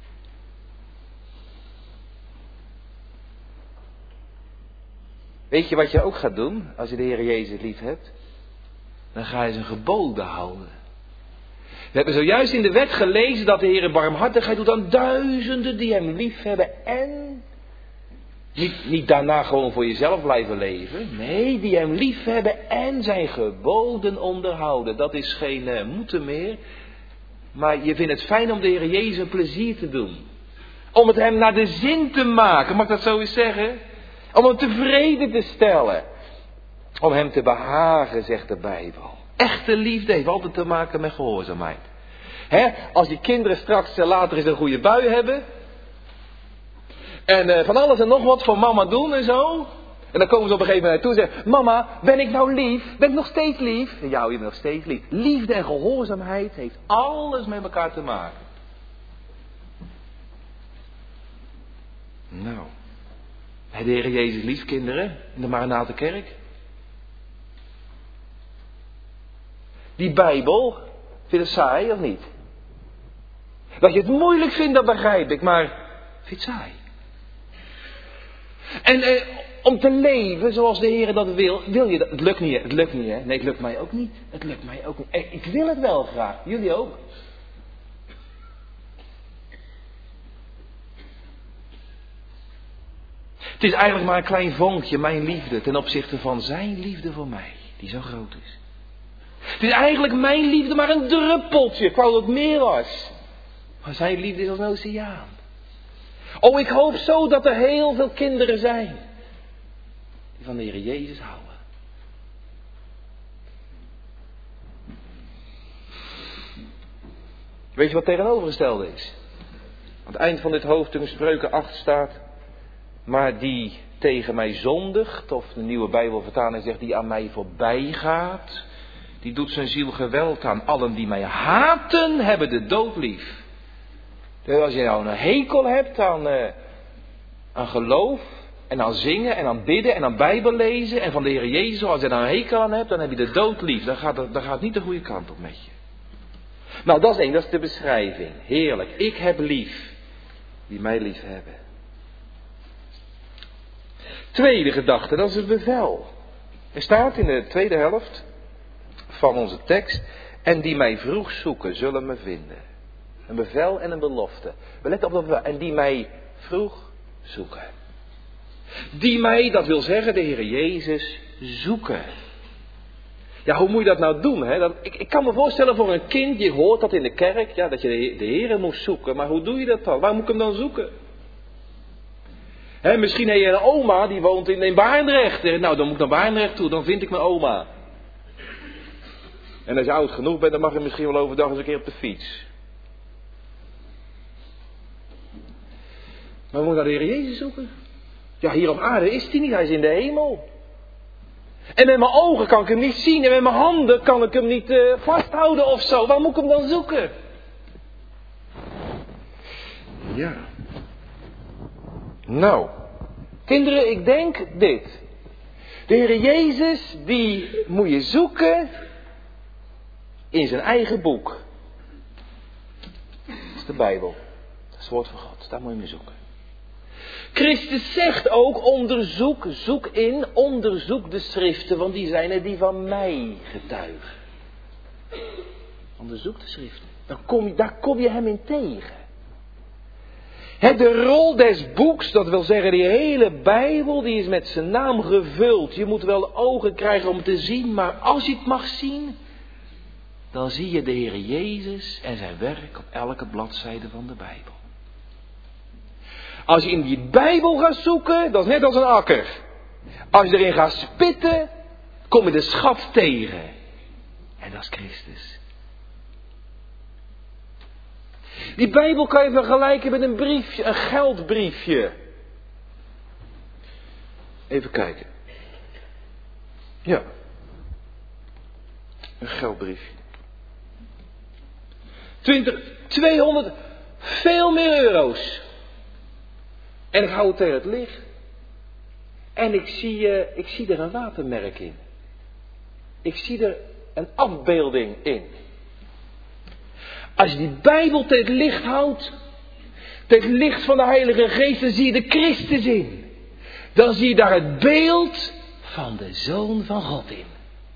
Weet je wat je ook gaat doen als je de Heer Jezus lief hebt? Dan ga je zijn geboden houden. We hebben zojuist in de wet gelezen dat de Heer barmhartigheid doet aan duizenden die hem lief hebben en niet daarna gewoon voor jezelf blijven leven. Nee, die hem lief hebben en zijn geboden onderhouden. Dat is geen moeten meer. Maar je vindt het fijn om de Heer Jezus een plezier te doen. Om het hem naar de zin te maken, mag ik dat zo eens zeggen? Om hem tevreden te stellen. Om hem te behagen, zegt de Bijbel. Echte liefde heeft altijd te maken met gehoorzaamheid. Als die kinderen straks later eens een goede bui hebben. En van alles en nog wat voor mama doen en zo. En dan komen ze op een gegeven moment toe en zeggen, mama, ben ik nou lief? Ben ik nog steeds lief? Ja, je bent nog steeds lief. Liefde en gehoorzaamheid heeft alles met elkaar te maken. Nou, de Heer Jezus lief, kinderen, in de Maranatenkerk. Die Bijbel, vind je het saai of niet? Dat je het moeilijk vindt, dat begrijp ik, maar vind je het saai? En om te leven zoals de Heer dat wil je dat? Het lukt niet, hè? Nee, het lukt mij ook niet. Het lukt mij ook niet. Ik wil het wel graag, jullie ook. Het is eigenlijk maar een klein vonkje, mijn liefde, ten opzichte van zijn liefde voor mij, die zo groot is. Het is eigenlijk mijn liefde maar een druppeltje. Ik wou dat het meer was. Maar zijn liefde is als een oceaan. Oh, ik hoop zo dat er heel veel kinderen zijn die van de Heer Jezus houden. Weet je wat tegenovergestelde is? Aan het eind van dit hoofdstuk in Spreuken 8 staat, maar die tegen mij zondigt, of de nieuwe Bijbelvertaling zegt, die aan mij voorbij gaat, die doet zijn ziel geweld aan. Allen die mij haten, hebben de dood lief. Dus als je nou een hekel hebt aan geloof, en aan zingen, en aan bidden, en aan Bijbel lezen, en van de Heer Jezus, als je daar een hekel aan hebt, dan heb je de dood lief. Dan gaat niet de goede kant op met je. Nou, dat is één, dat is de beschrijving. Heerlijk, ik heb lief, die mij lief hebben. Tweede gedachte, dat is het bevel. Er staat in de tweede helft van onze tekst, en die mij vroeg zoeken, zullen me vinden. Een bevel en een belofte. We letten op dat bevel. En die mij vroeg zoeken. Die mij, dat wil zeggen de Heer Jezus, zoeken. Ja, hoe moet je dat nou doen? Hè? Ik kan me voorstellen voor een kind, je hoort dat in de kerk, ja, dat je de Heer moest zoeken. Maar hoe doe je dat dan? Waar moet ik hem dan zoeken? Misschien heb je een oma die woont in Baarndrecht. Nou, dan moet ik naar Baarndrecht toe, dan vind ik mijn oma. En als je oud genoeg bent, dan mag je misschien wel overdag eens een keer op de fiets. Maar we moeten naar de Heer Jezus zoeken. Ja, hier op aarde is hij niet, hij is in de hemel. En met mijn ogen kan ik hem niet zien en met mijn handen kan ik hem niet vasthouden of zo. Waar moet ik hem dan zoeken? Ja. Nou, kinderen, ik denk dit. De Heer Jezus, die moet je zoeken In zijn eigen boek. Dat is de Bijbel. Dat is het woord van God. Daar moet je mee zoeken. Christus zegt ook, onderzoek de schriften, want die zijn er die van mij getuigen. Onderzoek de schriften. Daar kom je hem in tegen. De rol des boeks, dat wil zeggen die hele Bijbel, die is met zijn naam gevuld. Je moet wel ogen krijgen om te zien, maar als je het mag zien, dan zie je de Heer Jezus en zijn werk op elke bladzijde van de Bijbel. Als je in die Bijbel gaat zoeken, dat is net als een akker. Als je erin gaat spitten, kom je de schat tegen. En dat is Christus. Die Bijbel kan je vergelijken met een briefje, een geldbriefje. Even kijken. Ja. Een geldbriefje. 200, veel meer euro's. En ik hou het tegen het licht. En ik zie er een watermerk in. Ik zie er een afbeelding in. Als je die Bijbel tegen het licht houdt, tegen het licht van de Heilige Geest, dan zie je de Christus in. Dan zie je daar het beeld van de Zoon van God in.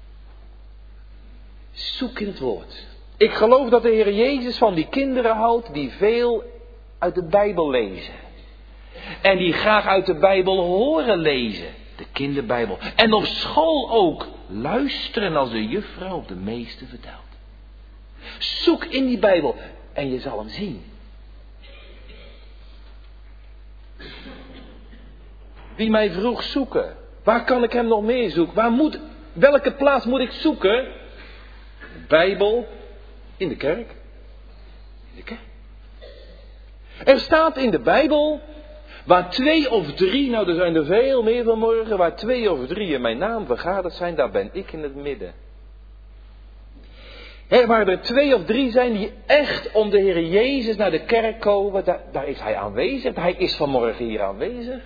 Zoek in het woord. Ik geloof dat de Heer Jezus van die kinderen houdt die veel uit de Bijbel lezen. En die graag uit de Bijbel horen lezen. De kinderbijbel. En op school ook luisteren als de juffrouw of de meester vertelt. Zoek in die Bijbel en je zal hem zien. Wie mij vroeg zoeken. Waar kan ik hem nog meer zoeken? Welke plaats moet ik zoeken? De Bijbel. In de kerk. In de kerk. Er staat in de Bijbel. Waar 2 of 3, nou er zijn er veel meer vanmorgen. Waar 2 of 3 in mijn naam vergaderd zijn, daar ben ik in het midden. Waar er 2 of 3 zijn die echt om de Heer Jezus naar de kerk komen, daar is hij aanwezig. Hij is vanmorgen hier aanwezig.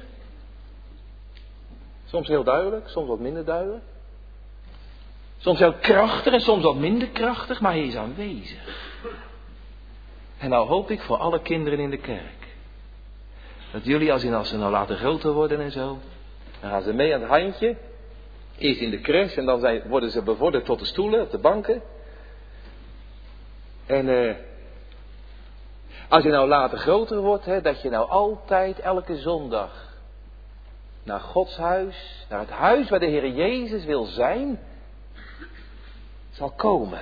Soms heel duidelijk, soms wat minder duidelijk. Soms heel krachtig en soms wat minder krachtig, maar hij is aanwezig. En nou hoop ik voor alle kinderen in de kerk. Dat jullie, als ze nou later groter worden en zo, dan gaan ze mee aan het handje. Eerst in de crash en dan worden ze bevorderd tot de stoelen, op de banken. En als je nou later groter wordt, dat je nou altijd elke zondag naar Gods huis, naar het huis waar de Heer Jezus wil zijn, zal komen.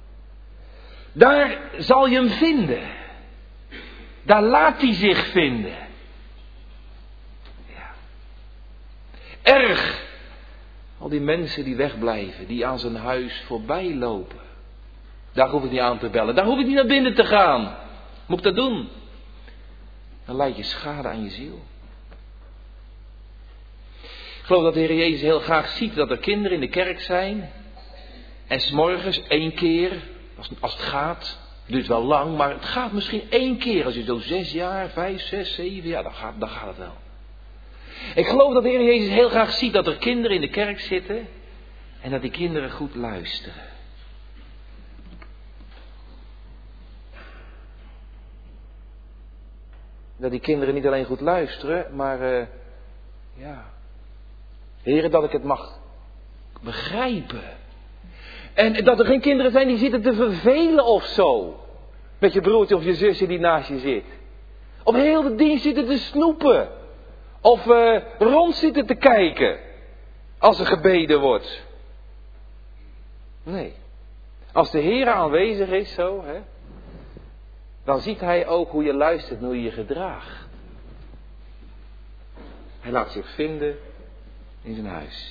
Daar zal je hem vinden. Daar laat hij zich vinden. Ja. Erg. Al die mensen die wegblijven, die aan zijn huis voorbij lopen. Daar hoef ik niet aan te bellen. Daar hoef ik niet naar binnen te gaan. Moet ik dat doen? Dan leid je schade aan je ziel. Ik geloof dat de Heer Jezus heel graag ziet dat er kinderen in de kerk zijn. En 's morgens 1 keer, als het gaat, het duurt wel lang, maar het gaat misschien 1 keer. Als je zo 6 jaar, 5, 6, 7 jaar, dan gaat het wel. Ik geloof dat de Heer Jezus heel graag ziet dat er kinderen in de kerk zitten. En dat die kinderen goed luisteren. Dat die kinderen niet alleen goed luisteren, maar Heere, dat ik het mag begrijpen. En dat er geen kinderen zijn die zitten te vervelen of zo. Met je broertje of je zusje die naast je zit. Of heel de dienst zitten te snoepen. Of rond zitten te kijken. Als er gebeden wordt. Nee. Als de Heer aanwezig is zo, dan ziet hij ook hoe je luistert en hoe je je gedraagt. Hij laat zich vinden in zijn huis.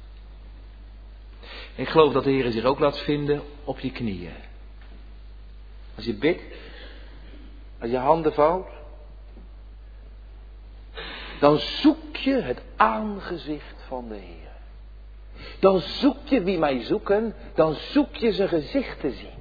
Ik geloof dat de Heer zich ook laat vinden op je knieën. Als je bidt, als je handen vouwt, dan zoek je het aangezicht van de Heer. Dan zoek je wie mij zoeken, dan zoek je zijn gezicht te zien.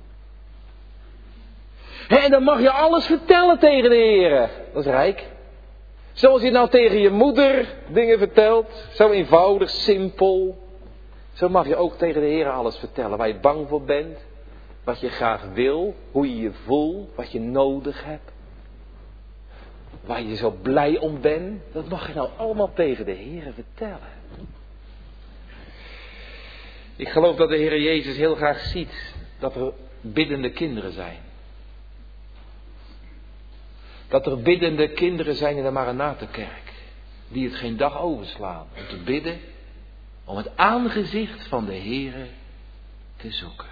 En dan mag je alles vertellen tegen de Heer. Dat is rijk. Zoals je nou tegen je moeder dingen vertelt, zo eenvoudig, simpel. Zo mag je ook tegen de Heer alles vertellen waar je bang voor bent. wat je graag wil, hoe je je voelt, wat je nodig hebt. Waar je zo blij om bent, dat mag je nou allemaal tegen de Heere vertellen. Ik geloof dat de Heer Jezus heel graag ziet dat er biddende kinderen zijn. Dat er biddende kinderen zijn in de Maranathenkerk, die het geen dag overslaan om te bidden, om het aangezicht van de Heere te zoeken.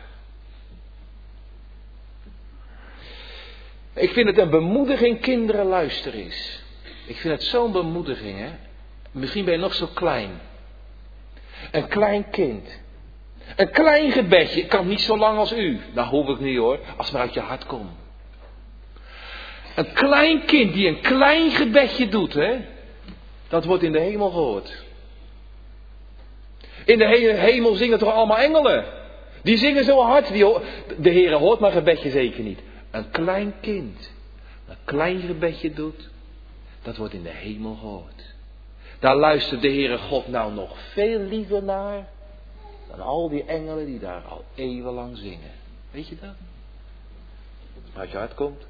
Ik vind het een bemoediging, kinderen, luister eens. Ik vind het zo'n bemoediging, hè. Misschien ben je nog zo klein. Een klein kind. Een klein gebedje. Ik kan niet zo lang als u. Dat hoef ik niet hoor. Als het maar uit je hart komt. Een klein kind die een klein gebedje doet, hè. Dat wordt in de hemel gehoord. In de hemel zingen toch allemaal engelen. Die zingen zo hard. De Heere hoort mijn gebedje zeker niet. Een klein kind, een klein gebedje doet, dat wordt in de hemel gehoord. Daar luistert de Heere God nou nog veel liever naar dan al die engelen die daar al eeuwenlang zingen. Weet je dat? Als het uit je hart komt.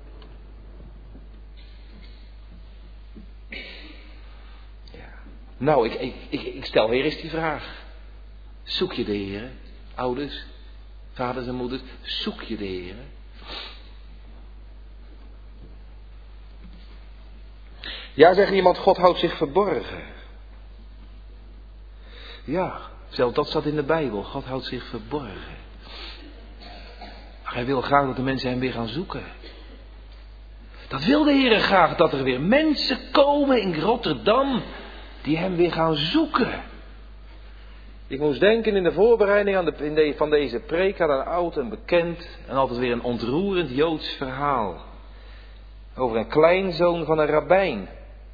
Ja. Nou, ik stel weer eens die vraag. Zoek je de Heere, ouders, vaders en moeders, zoek je de Heere? Ja, zegt iemand, God houdt zich verborgen. Ja, zelfs dat staat in de Bijbel. God houdt zich verborgen. Maar hij wil graag dat de mensen hem weer gaan zoeken. Dat wil de Heer graag, dat er weer mensen komen in Rotterdam die hem weer gaan zoeken. Ik moest denken in de voorbereiding van deze preek aan een oud en bekend en altijd weer een ontroerend Joods verhaal. Over een kleinzoon van een rabbijn.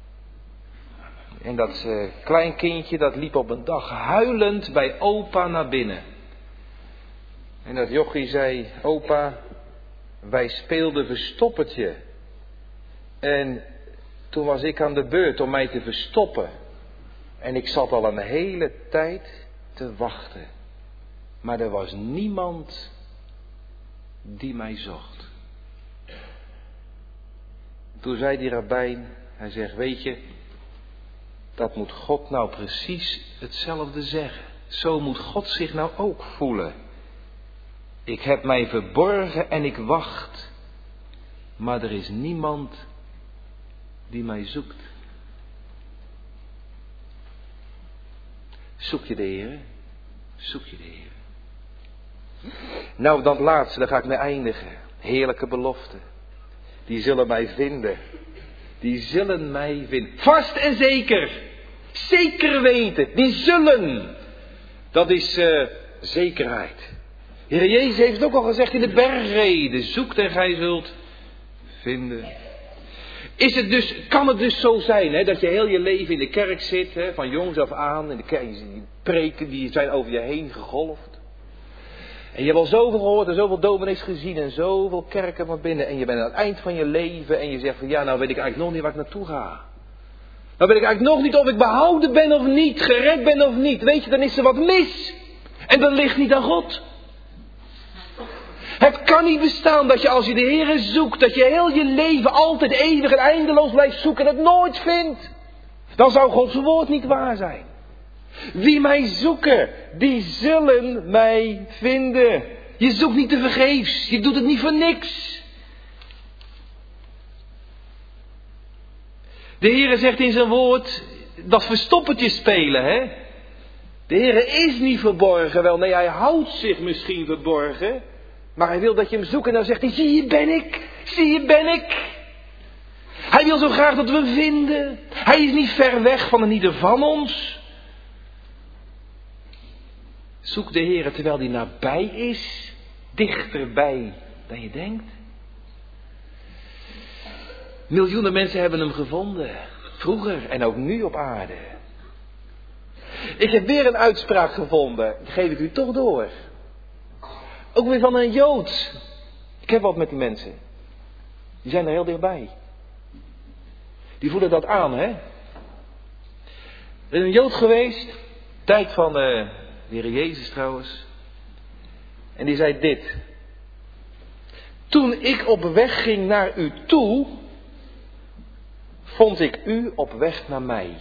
En dat kleinkindje dat liep op een dag huilend bij opa naar binnen. En dat jochie zei, opa, wij speelden verstoppertje. En toen was ik aan de beurt om mij te verstoppen. En ik zat al een hele tijd te wachten. Maar er was niemand die mij zocht. Toen zei die rabbijn, hij zegt, weet je, dat moet God nou precies hetzelfde zeggen. Zo moet God zich nou ook voelen. Ik heb mij verborgen en ik wacht. Maar er is niemand die mij zoekt. Zoek je de Heer? Zoek je de Heer? Nou, dan het laatste, daar ga ik mee eindigen. Heerlijke belofte. Die zullen mij vinden. Die zullen mij vinden. Vast en zeker. Zeker weten. Die zullen. Dat is zekerheid. Heer Jezus heeft het ook al gezegd in de bergreden. Zoekt en gij zult vinden. Kan het dus zo zijn, hè, dat je heel je leven in de kerk zit, hè, van jongs af aan, in de kerk, die preken die zijn over je heen gegolfd. En je hebt al zoveel gehoord en zoveel dominees gezien en zoveel kerken van binnen. En je bent aan het eind van je leven en je zegt van ja, nou weet ik eigenlijk nog niet waar ik naartoe ga. Nou weet ik eigenlijk nog niet of ik behouden ben of niet, gered ben of niet. Weet je, dan is er wat mis. En dat ligt niet aan God. Het kan niet bestaan dat je als je de Heer zoekt, dat je heel je leven altijd eeuwig en eindeloos blijft zoeken en het nooit vindt. Dan zou Gods woord niet waar zijn. Wie mij zoeken, die zullen mij vinden. Je zoekt niet te vergeefs, je doet het niet voor niks. De Heer zegt in zijn woord, dat verstoppertje spelen, hè. De Heer is niet verborgen, wel nee, hij houdt zich misschien verborgen. Maar hij wil dat je hem zoekt en dan zegt hij, zie je ben ik, zie je ben ik. Hij wil zo graag dat we hem vinden. Hij is niet ver weg van een ieder van ons. Zoek de Heer terwijl hij nabij is, dichterbij dan je denkt. Miljoenen mensen hebben hem gevonden, vroeger en ook nu op aarde. Ik heb weer een uitspraak gevonden, die geef ik u toch door. Ook weer van een Jood. Ik heb wat met die mensen. Die zijn er heel dichtbij. Die voelen dat aan, hè. Er is een Jood geweest, tijd van de Heer Jezus trouwens. En die zei dit. Toen ik op weg ging naar u toe, vond ik u op weg naar mij.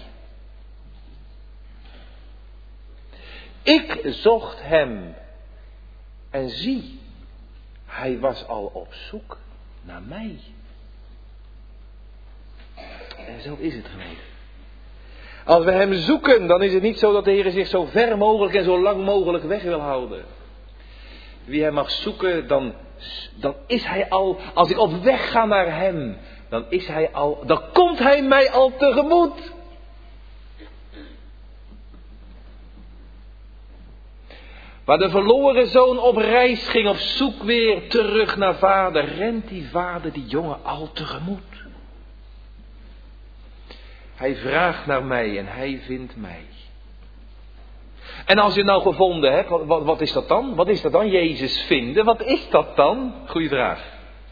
Ik zocht hem en zie, hij was al op zoek naar mij. En zo is het, gemeente. Als we hem zoeken, dan is het niet zo dat de Heer zich zo ver mogelijk en zo lang mogelijk weg wil houden. Wie hem mag zoeken, dan is hij al, als ik op weg ga naar hem, dan komt hij mij al tegemoet. Waar de verloren zoon op reis ging, op zoek weer terug naar vader, rent die vader die jongen al tegemoet. Hij vraagt naar mij en hij vindt mij. En als je het nou gevonden hebt, wat is dat dan? Wat is dat dan? Jezus vinden, wat is dat dan? Goeie vraag.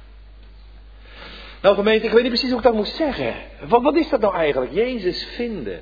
Nou gemeente, ik weet niet precies hoe ik dat moet zeggen. Wat is dat nou eigenlijk? Jezus vinden.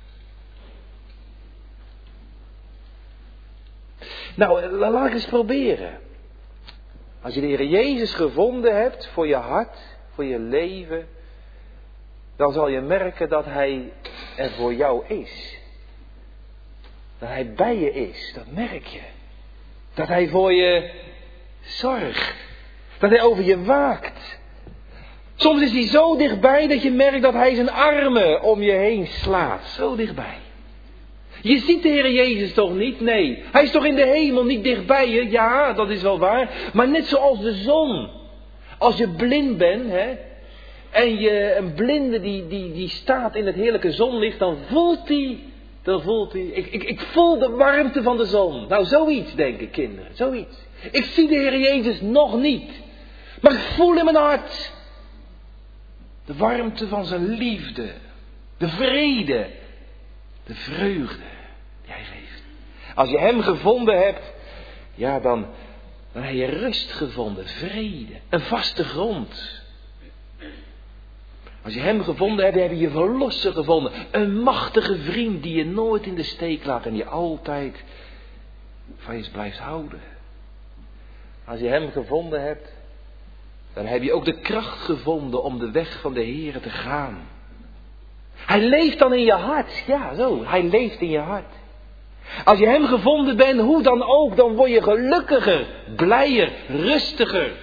Nou, laat ik eens proberen. Als je de Heer Jezus gevonden hebt voor je hart, voor je leven, dan zal je merken dat Hij er voor jou is. Dat Hij bij je is, dat merk je. Dat Hij voor je zorgt. Dat Hij over je waakt. Soms is Hij zo dichtbij dat je merkt dat Hij zijn armen om je heen slaat. Zo dichtbij. Je ziet de Heer Jezus toch niet? Nee. Hij is toch in de hemel niet dichtbij je? Ja, dat is wel waar. Maar net zoals de zon. Als je blind bent, hè, en een blinde die staat in het heerlijke zonlicht, dan voelt hij. Ik voel de warmte van de zon. Nou, zoiets denk ik, kinderen. Zoiets. Ik zie de Heer Jezus nog niet. Maar ik voel in mijn hart de warmte van zijn liefde. De vrede. De vreugde die hij geeft. Als je hem gevonden hebt, ja, dan heb je rust gevonden, vrede, een vaste grond. Als je hem gevonden hebt, heb je je verlosser gevonden. Een machtige vriend die je nooit in de steek laat en die altijd van je blijft houden. Als je hem gevonden hebt, dan heb je ook de kracht gevonden om de weg van de Heere te gaan. Hij leeft dan in je hart. Ja, zo. Hij leeft in je hart. Als je hem gevonden bent, hoe dan ook, dan word je gelukkiger, blijer, rustiger.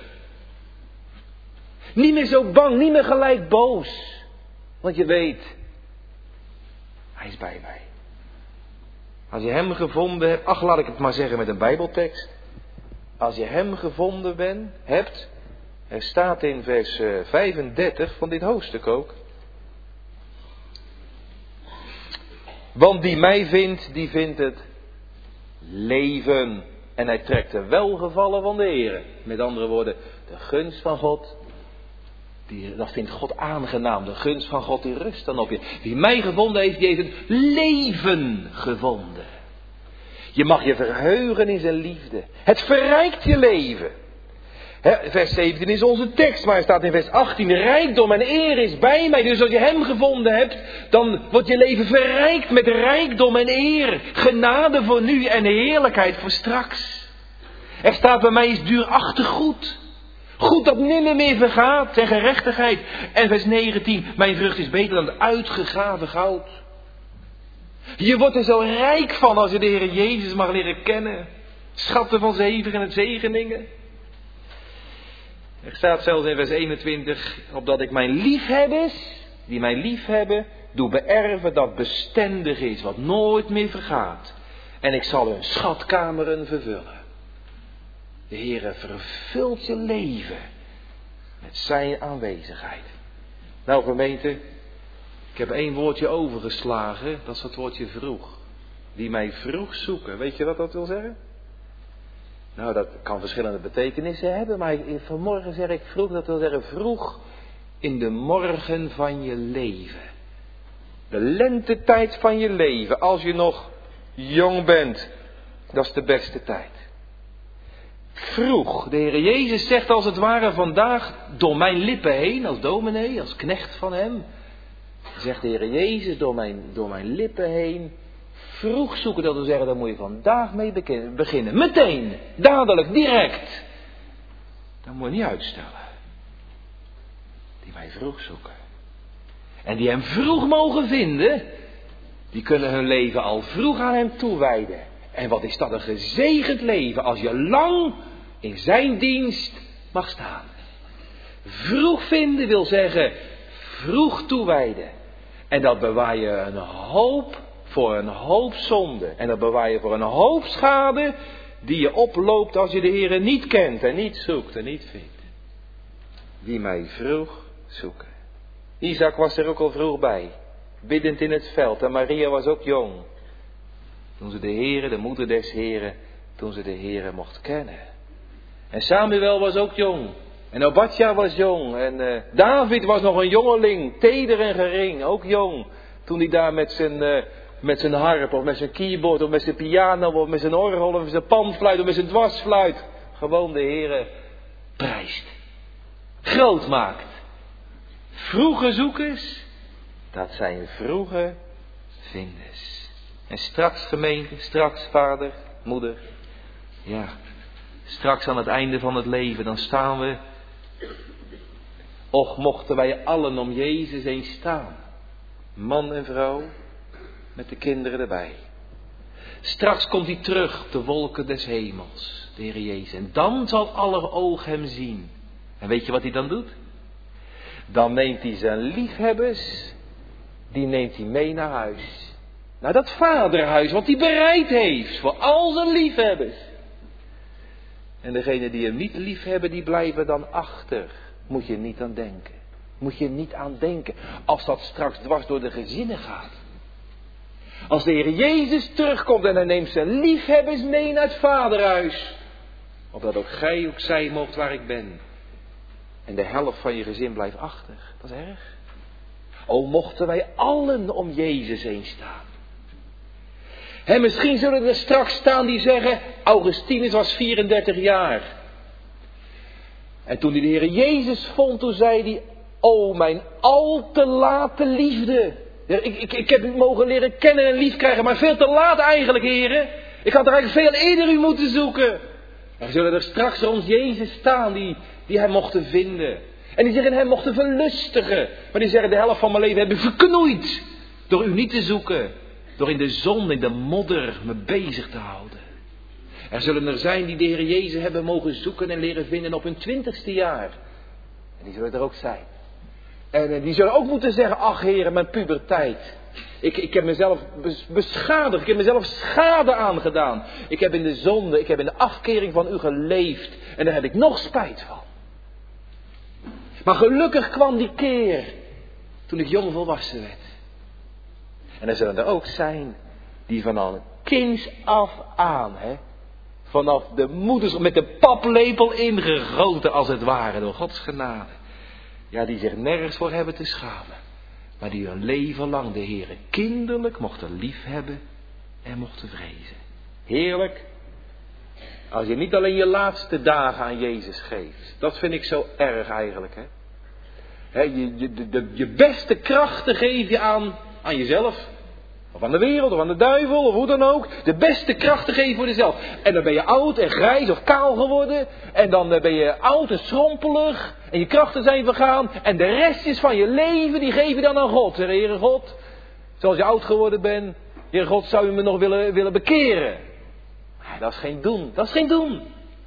Niet meer zo bang, niet meer gelijk boos. Want je weet, hij is bij mij. Als je hem gevonden hebt, ach, laat ik het maar zeggen met een Bijbeltekst. Als je hem gevonden hebt, er staat in vers 35 van dit hoofdstuk ook. Want die mij vindt, die vindt het leven. En hij trekt de welgevallen van de Heer. Met andere woorden, de gunst van God, dat vindt God aangenaam. De gunst van God die rust dan op je. Wie mij gevonden heeft, die heeft het leven gevonden. Je mag je verheugen in zijn liefde. Het verrijkt je leven. Vers 17 is onze tekst, maar er staat in vers 18, rijkdom en eer is bij mij. Dus als je hem gevonden hebt, dan wordt je leven verrijkt met rijkdom en eer. Genade voor nu en heerlijkheid voor straks. Er staat bij mij is duurachtig goed. Goed dat nimmer meer vergaat en gerechtigheid. En vers 19, mijn vrucht is beter dan het uitgegraven goud. Je wordt er zo rijk van als je de Heer Jezus mag leren kennen. Schatten van zeveren en zegeningen. Er staat zelfs in vers 21, opdat ik mijn liefhebbers, die mij liefhebben, doe beërven dat bestendig is, wat nooit meer vergaat. En ik zal hun schatkameren vervullen. De Heere vervult je leven met zijn aanwezigheid. Nou gemeente, ik heb 1 woordje overgeslagen, dat is het woordje vroeg. Die mij vroeg zoeken, weet je wat dat wil zeggen? Nou, dat kan verschillende betekenissen hebben, maar vanmorgen zeg ik vroeg, dat wil zeggen vroeg in de morgen van je leven. De lentetijd van je leven, als je nog jong bent, dat is de beste tijd. Vroeg, de Heer Jezus zegt als het ware vandaag door mijn lippen heen, als dominee, als knecht van hem, zegt de Heer Jezus door mijn lippen heen, vroeg zoeken, dat wil zeggen, daar moet je vandaag mee beginnen. Meteen, dadelijk, direct. Dat moet je niet uitstellen. Die mij vroeg zoeken. En die hem vroeg mogen vinden, die kunnen hun leven al vroeg aan hem toewijden. En wat is dat een gezegend leven als je lang in zijn dienst mag staan. Vroeg vinden wil zeggen vroeg toewijden. En dat bewaar je een hoop voor een hoop zonde. En dat bewaar je voor een hoop schade die je oploopt als je de Heere niet kent en niet zoekt en niet vindt. Die mij vroeg zoeken. Isaac was er ook al vroeg bij, biddend in het veld. En Maria was ook jong. Toen ze de Heere, de moeder des Heeren, toen ze de Heere mocht kennen. En Samuel was ook jong. En Obadja was jong. En David was nog een jongeling, teder en gering, ook jong. Toen hij daar met zijn harp of met zijn keyboard of met zijn piano of met zijn orgel of met zijn panfluit of met zijn dwarsfluit gewoon de Heere prijst. Groot maakt. Vroege zoekers, dat zijn vroege vinders. En straks gemeente, straks vader, moeder. Ja, straks aan het einde van het leven, dan staan we. Och, mochten wij allen om Jezus heen staan. Man en vrouw, met de kinderen erbij. Straks komt hij terug op de wolken des hemels, de Heer Jezus. En dan zal aller oog hem zien. En weet je wat hij dan doet? Dan neemt hij zijn liefhebbers, die neemt hij mee naar huis. Naar dat vaderhuis, wat hij bereid heeft voor al zijn liefhebbers. En degenen die hem niet lief hebben, die blijven dan achter. Moet je niet aan denken. Moet je niet aan denken. Als dat straks dwars door de gezinnen gaat. Als de Heer Jezus terugkomt en hij neemt zijn liefhebbers mee naar het vaderhuis. Opdat ook gij, ook zij moogt waar ik ben. En de helft van je gezin blijft achter. Dat is erg. O, mochten wij allen om Jezus heen staan. En misschien zullen er straks staan die zeggen, Augustinus was 34 jaar. En toen hij de Heer Jezus vond, toen zei hij, o mijn al te late liefde. Ik heb u mogen leren kennen en lief krijgen, maar veel te laat eigenlijk, heren. Ik had er eigenlijk veel eerder u moeten zoeken. Er zullen er straks rond Jezus staan die hem mochten vinden. En die zeggen hem mochten verlustigen. Maar die zeggen, de helft van mijn leven heb ik verknoeid. Door u niet te zoeken. Door in de zon, in de modder me bezig te houden. Er zullen er zijn die de Heer Jezus hebben mogen zoeken en leren vinden op hun 20ste jaar. En die zullen er ook zijn. En die zullen ook moeten zeggen, ach heren, mijn puberteit. Ik heb mezelf beschadigd, ik heb mezelf schade aangedaan. Ik heb in de zonde, ik heb in de afkering van u geleefd. En daar heb ik nog spijt van. Maar gelukkig kwam die keer toen ik jong volwassen werd. En er zullen er ook zijn die vanaf kinds af aan, vanaf de moeders met de paplepel ingegoten als het ware door Gods genade. Ja, die zich nergens voor hebben te schamen. Maar die hun leven lang de Heere kinderlijk mochten liefhebben en mochten vrezen. Heerlijk. Als je niet alleen je laatste dagen aan Jezus geeft. Dat vind ik zo erg eigenlijk. Je beste krachten geef je aan jezelf. Of aan de wereld, of aan de duivel, of hoe dan ook. De beste krachten geef je voor jezelf. En dan ben je oud en grijs of kaal geworden. En dan ben je oud en schrompelig. En je krachten zijn vergaan. En de restjes van je leven, die geef je dan aan God. Zeg, Heere God, zoals je oud geworden bent. Heere God, zou je me nog willen bekeren? Maar dat is geen doen. Dat is geen doen.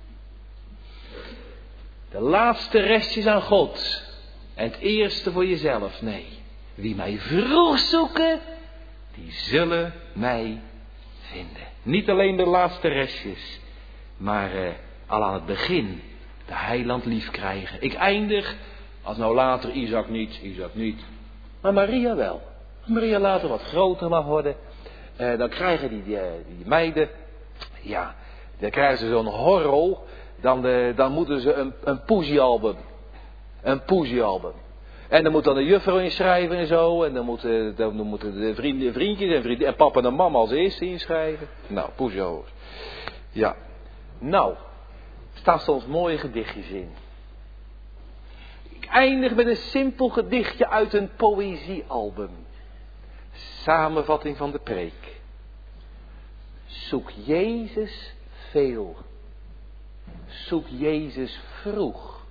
De laatste restjes aan God. En het eerste voor jezelf. Nee. Wie mij vroeg zoeken, die zullen mij vinden. Niet alleen de laatste restjes, maar al aan het begin de heiland lief krijgen. Ik eindig, als nou later Isaac niet. Maar Maria wel. Maria later wat groter mag worden. Dan krijgen die meiden, ja, dan krijgen ze zo'n horrel. Dan moeten ze een poesiealbum. Een poesiealbum. En dan moet dan de juffrouw inschrijven en zo. En dan moeten de vriendjes en papa en mama als eerste inschrijven. Nou, poesiehoor. Ja. Nou, er staan soms mooie gedichtjes in. Ik eindig met een simpel gedichtje uit een poëziealbum. Samenvatting van de preek. Zoek Jezus veel. Zoek Jezus vroeg.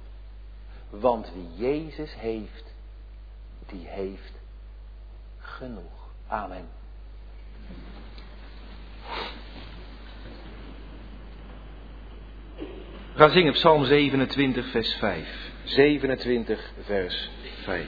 Want wie Jezus heeft, die heeft genoeg. Amen. We gaan zingen Psalm 27 vers 5. 27 vers 5.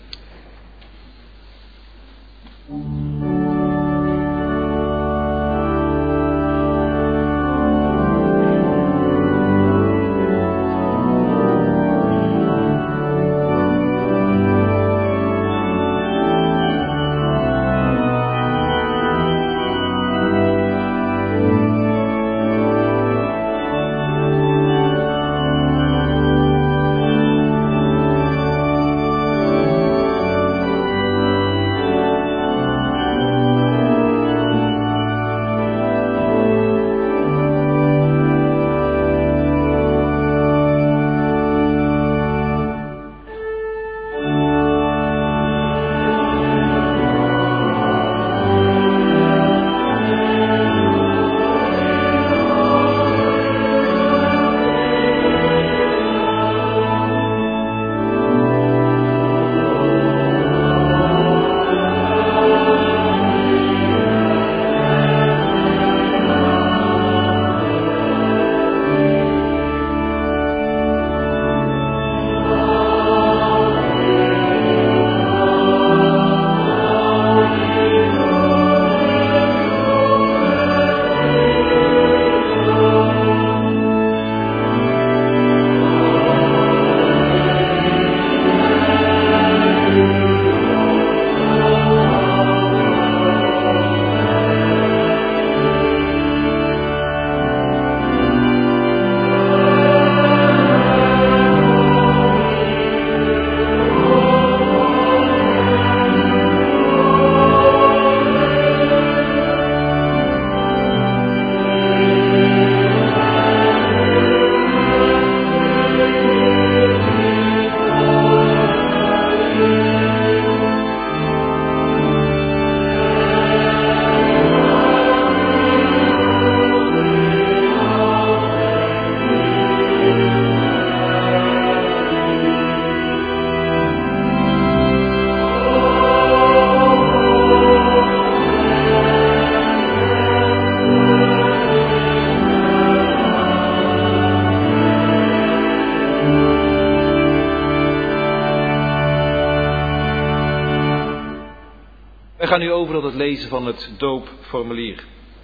We gaan nu over tot het lezen van het doopformulier.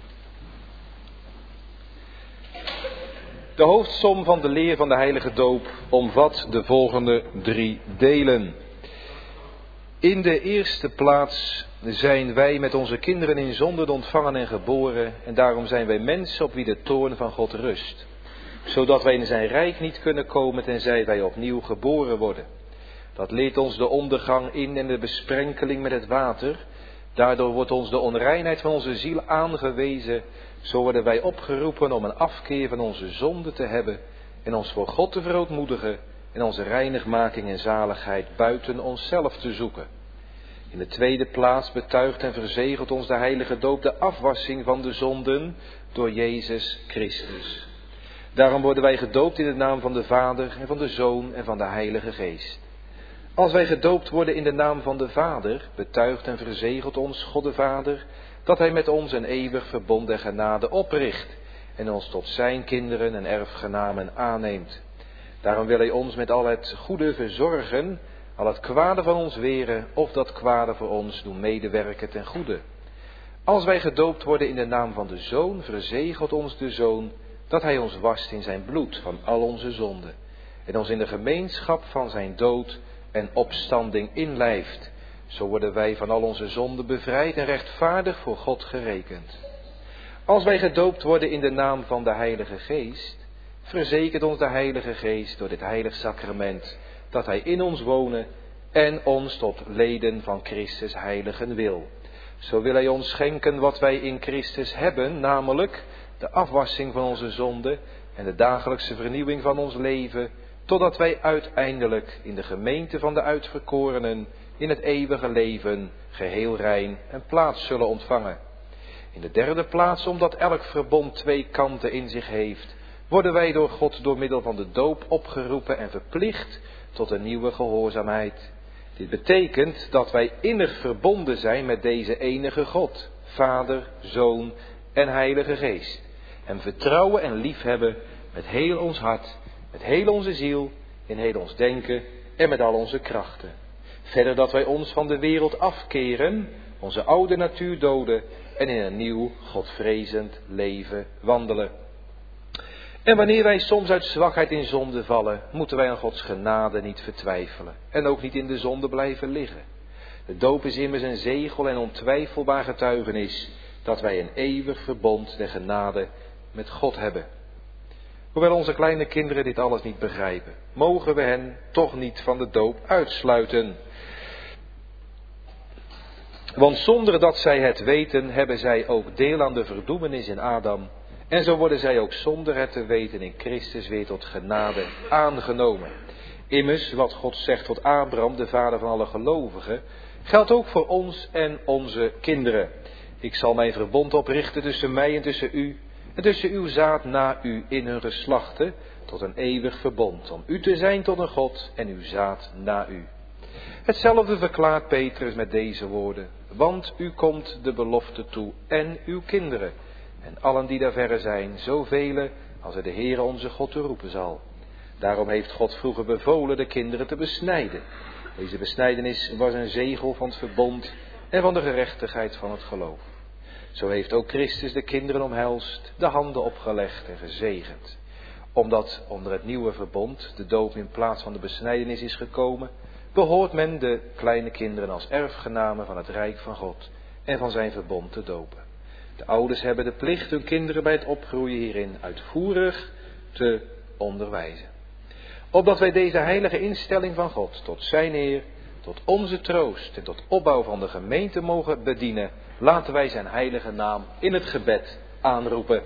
De hoofdsom van de leer van de heilige doop omvat de volgende 3 delen. In de eerste plaats zijn wij met onze kinderen in zonde ontvangen en geboren, en daarom zijn wij mensen op wie de toorn van God rust, zodat wij in zijn rijk niet kunnen komen tenzij wij opnieuw geboren worden. Dat leert ons de ondergang in en de besprenkeling met het water. Daardoor wordt ons de onreinheid van onze ziel aangewezen. Zo worden wij opgeroepen om een afkeer van onze zonde te hebben en ons voor God te verootmoedigen en onze reinigmaking en zaligheid buiten onszelf te zoeken. In de tweede plaats betuigt en verzegelt ons de heilige doop de afwassing van de zonden door Jezus Christus. Daarom worden wij gedoopt in de naam van de Vader en van de Zoon en van de Heilige Geest. Als wij gedoopt worden in de naam van de Vader, betuigt en verzegelt ons God de Vader dat Hij met ons een eeuwig verbond en genade opricht en ons tot zijn kinderen en erfgenamen aanneemt. Daarom wil Hij ons met al het goede verzorgen, al het kwade van ons weren of dat kwade voor ons doen medewerken ten goede. Als wij gedoopt worden in de naam van de Zoon, verzegelt ons de Zoon dat Hij ons wast in zijn bloed van al onze zonden en ons in de gemeenschap van zijn dood en opstanding inlijft. Zo worden wij van al onze zonden bevrijd en rechtvaardig voor God gerekend. Als wij gedoopt worden in de naam van de Heilige Geest, verzekert ons de Heilige Geest door dit heilig sacrament dat Hij in ons wonen en ons tot leden van Christus heiligen wil. Zo wil Hij ons schenken wat wij in Christus hebben, namelijk de afwassing van onze zonden en de dagelijkse vernieuwing van ons leven, totdat wij uiteindelijk in de gemeente van de uitverkorenen in het eeuwige leven geheel rein en plaats zullen ontvangen. In de derde plaats, omdat elk verbond 2 kanten in zich heeft, worden wij door God door middel van de doop opgeroepen en verplicht tot een nieuwe gehoorzaamheid. Dit betekent dat wij innig verbonden zijn met deze enige God, Vader, Zoon en Heilige Geest. Hem vertrouwen en liefhebben met heel ons hart, met heel onze ziel, in heel ons denken en met al onze krachten. Verder dat wij ons van de wereld afkeren, onze oude natuur doden en in een nieuw, Godvrezend leven wandelen. En wanneer wij soms uit zwakheid in zonde vallen, moeten wij aan Gods genade niet vertwijfelen en ook niet in de zonde blijven liggen. De doop is immers een zegel en ontwijfelbaar getuigenis dat wij een eeuwig verbond der genade met God hebben. Hoewel onze kleine kinderen dit alles niet begrijpen, mogen we hen toch niet van de doop uitsluiten. Want zonder dat zij het weten, hebben zij ook deel aan de verdoemenis in Adam. En zo worden zij ook zonder het te weten in Christus weer tot genade aangenomen. Immers, wat God zegt tot Abraham, de vader van alle gelovigen, geldt ook voor ons en onze kinderen. Ik zal mijn verbond oprichten tussen mij en tussen u, en tussen uw zaad na u in hun geslachten, tot een eeuwig verbond, om u te zijn tot een God en uw zaad na u. Hetzelfde verklaart Petrus met deze woorden, want u komt de belofte toe en uw kinderen, en allen die daar verre zijn, zoveel als er de Heere onze God te roepen zal. Daarom heeft God vroeger bevolen de kinderen te besnijden. Deze besnijdenis was een zegel van het verbond en van de gerechtigheid van het geloof. Zo heeft ook Christus de kinderen omhelst, de handen opgelegd en gezegend. Omdat onder het nieuwe verbond de doop in plaats van de besnijdenis is gekomen, behoort men de kleine kinderen als erfgenamen van het rijk van God en van zijn verbond te dopen. De ouders hebben de plicht hun kinderen bij het opgroeien hierin uitvoerig te onderwijzen. Opdat wij deze heilige instelling van God tot zijn eer, tot onze troost en tot opbouw van de gemeente mogen bedienen, laten wij zijn heilige naam in het gebed aanroepen.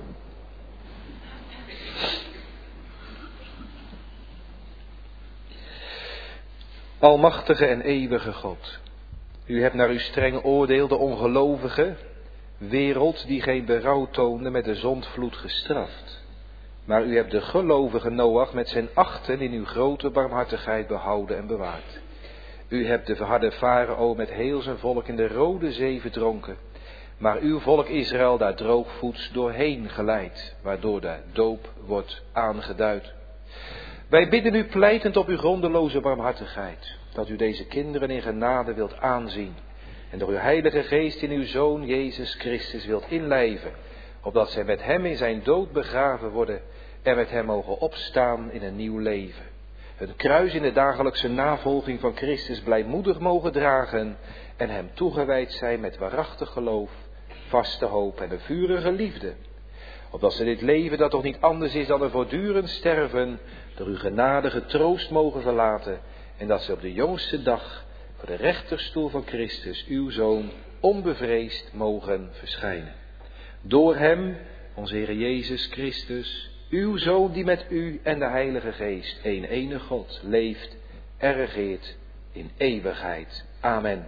Almachtige en eeuwige God, u hebt naar uw strenge oordeel de ongelovige wereld die geen berouw toonde met de zondvloed gestraft. Maar u hebt de gelovige Noach met zijn 8 in uw grote barmhartigheid behouden en bewaard. U hebt de verharde Farao met heel zijn volk in de Rode Zee verdronken. Maar uw volk Israël daar droogvoets doorheen geleid, waardoor de doop wordt aangeduid. Wij bidden u pleitend op uw grondeloze barmhartigheid, dat u deze kinderen in genade wilt aanzien en door uw heilige geest in uw Zoon Jezus Christus wilt inlijven, opdat zij met hem in zijn dood begraven worden en met hem mogen opstaan in een nieuw leven. Hun kruis in de dagelijkse navolging van Christus blijmoedig mogen dragen en hem toegewijd zijn met waarachtig geloof, vaste hoop en een vurige liefde. Opdat ze dit leven, dat toch niet anders is dan een voortdurend sterven, door uw genadige troost mogen verlaten en dat ze op de jongste dag voor de rechterstoel van Christus, uw Zoon, onbevreesd mogen verschijnen. Door hem, onze Heer Jezus Christus, uw Zoon die met u en de Heilige Geest, één enige God, leeft en regeert in eeuwigheid. Amen.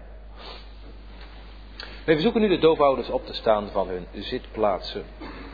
Wij verzoeken nu de doofouders op te staan van hun zitplaatsen.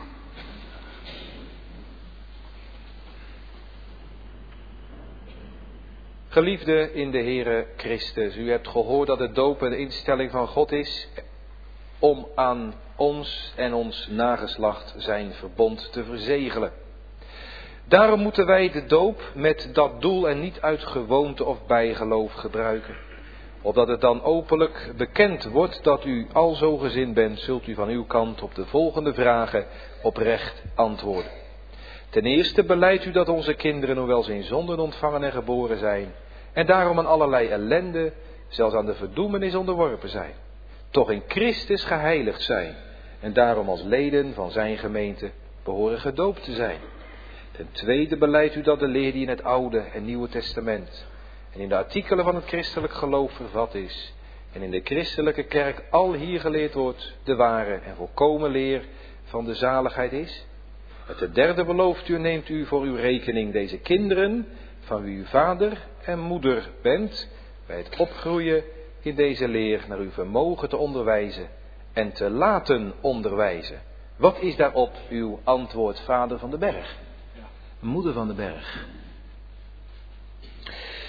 Geliefde in de Heere Christus, u hebt gehoord dat de doop een instelling van God is om aan ons en ons nageslacht zijn verbond te verzegelen. Daarom moeten wij de doop met dat doel en niet uit gewoonte of bijgeloof gebruiken. Opdat het dan openlijk bekend wordt dat u al zo gezind bent, zult u van uw kant op de volgende vragen oprecht antwoorden. Ten eerste belijdt u dat onze kinderen, hoewel ze in zonden ontvangen en geboren zijn, en daarom aan allerlei ellende, zelfs aan de verdoemenis onderworpen zijn, toch in Christus geheiligd zijn, en daarom als leden van zijn gemeente behoren gedoopt te zijn. Ten tweede belijdt u dat de leer die in het Oude en Nieuwe Testament en in de artikelen van het christelijk geloof vervat is, en in de christelijke kerk al hier geleerd wordt, de ware en volkomen leer van de zaligheid is. En ten derde belooft u en neemt u voor uw rekening deze kinderen, van wie u vader en moeder bent, bij het opgroeien in deze leer naar uw vermogen te onderwijzen en te laten onderwijzen. Wat is daarop uw antwoord, vader van de berg? Moeder van de berg.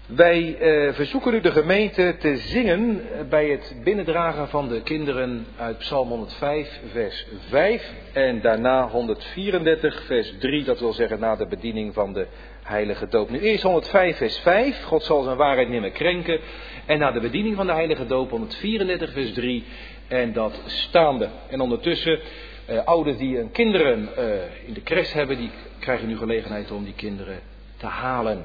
Wij verzoeken u de gemeente te zingen bij het binnendragen van de kinderen uit Psalm 105 vers 5 en daarna 134 vers 3, dat wil zeggen na de bediening van de heilige doop. Nu eerst 105 vers 5, God zal zijn waarheid nimmer krenken, en na de bediening van de heilige doop 134 vers 3 en dat staande. En ondertussen, ouders die hun kinderen in de crash hebben, die krijgen nu gelegenheid om die kinderen te halen.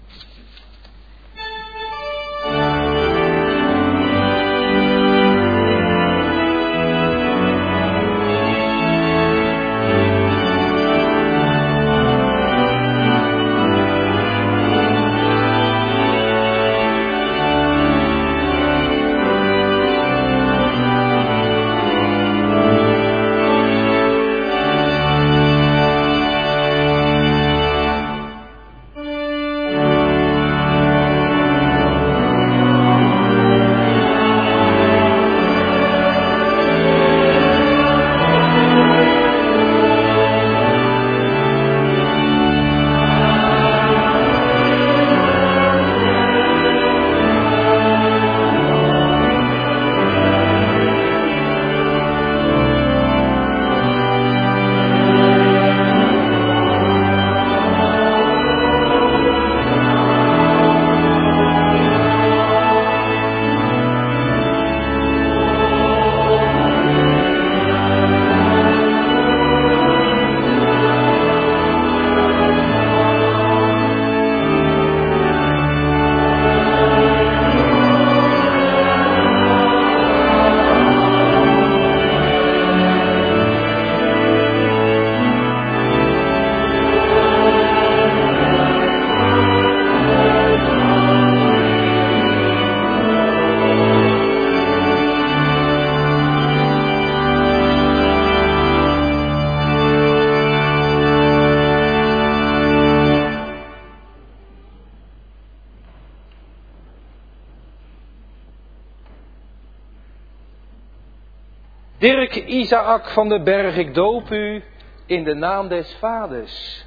Dirk Isaak van den Berg, ik doop u in de naam des Vaders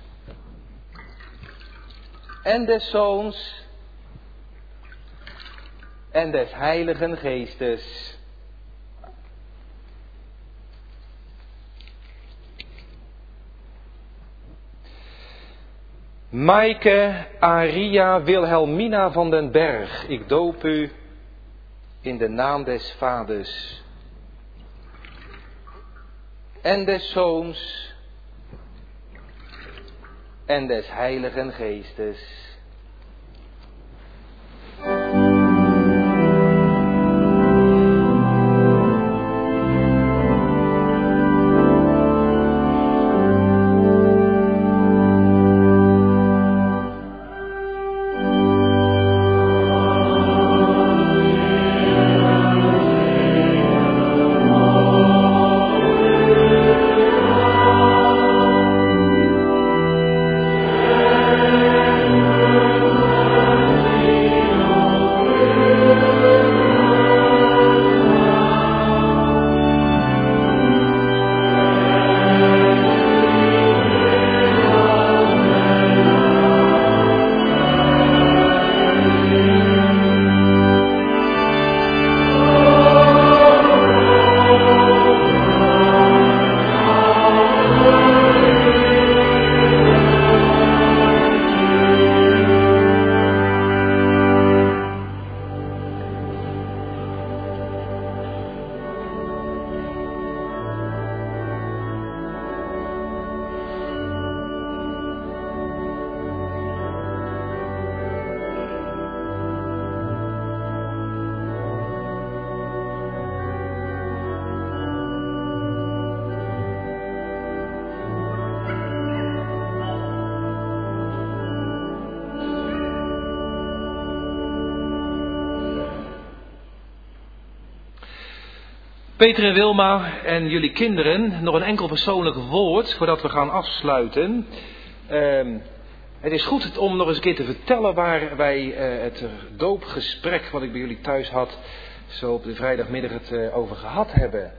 en des Zoons en des Heiligen Geestes. Maaike Aria Wilhelmina van den Berg, ik doop u in de naam des Vaders en des Zoons en des Heiligen Geestes. Peter en Wilma en jullie kinderen, nog een enkel persoonlijk woord voordat we gaan afsluiten. Het is goed om nog eens een keer te vertellen waar wij het doopgesprek wat ik bij jullie thuis had, zo op de vrijdagmiddag het over gehad hebben.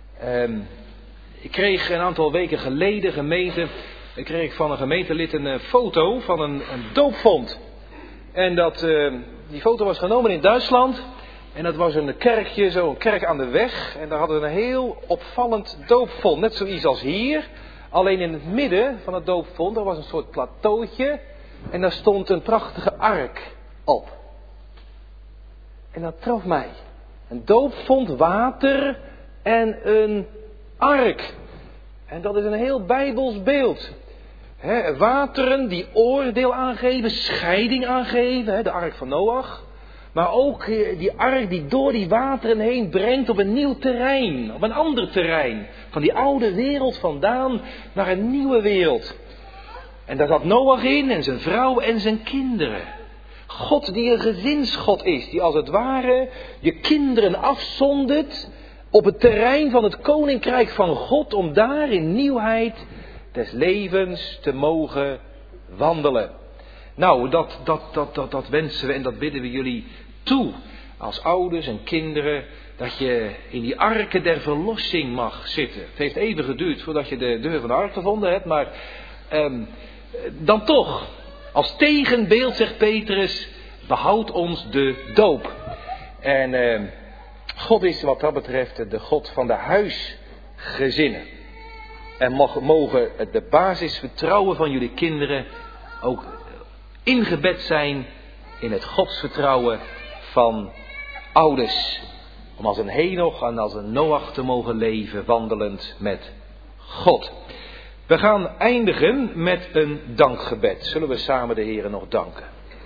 Ik kreeg een aantal weken geleden, kreeg ik van een gemeentelid een foto van een doopvond. En die foto was genomen in Duitsland. En dat was een kerkje, zo'n kerk aan de weg. En daar hadden we een heel opvallend doopvont. Net zoiets als hier. Alleen in het midden van het doopvont, er was een soort plateautje. En daar stond een prachtige ark op. En dat trof mij. Een doopvont, water en een ark. En dat is een heel bijbels beeld. Wateren die oordeel aangeven, scheiding aangeven, de ark van Noach. Maar ook die ark die door die wateren heen brengt op een nieuw terrein, op een ander terrein. Van die oude wereld vandaan naar een nieuwe wereld. En daar zat Noach in en zijn vrouw en zijn kinderen. God die een gezinsgod is, die als het ware je kinderen afzondert op het terrein van het koninkrijk van God, om daar in nieuwheid des levens te mogen wandelen. Nou, dat wensen we en dat bidden we jullie toe. Als ouders en kinderen, dat je in die arken der verlossing mag zitten. Het heeft even geduurd voordat je de deur van de ark gevonden hebt, maar dan toch, als tegenbeeld, zegt Petrus, behoud ons de doop. En God is wat dat betreft de God van de huisgezinnen. En mogen de basisvertrouwen van jullie kinderen ook ingebed zijn in het godsvertrouwen van ouders. Om als een Henoch en als een Noach te mogen leven, wandelend met God. We gaan eindigen met een dankgebed. Zullen we samen de Heere nog danken.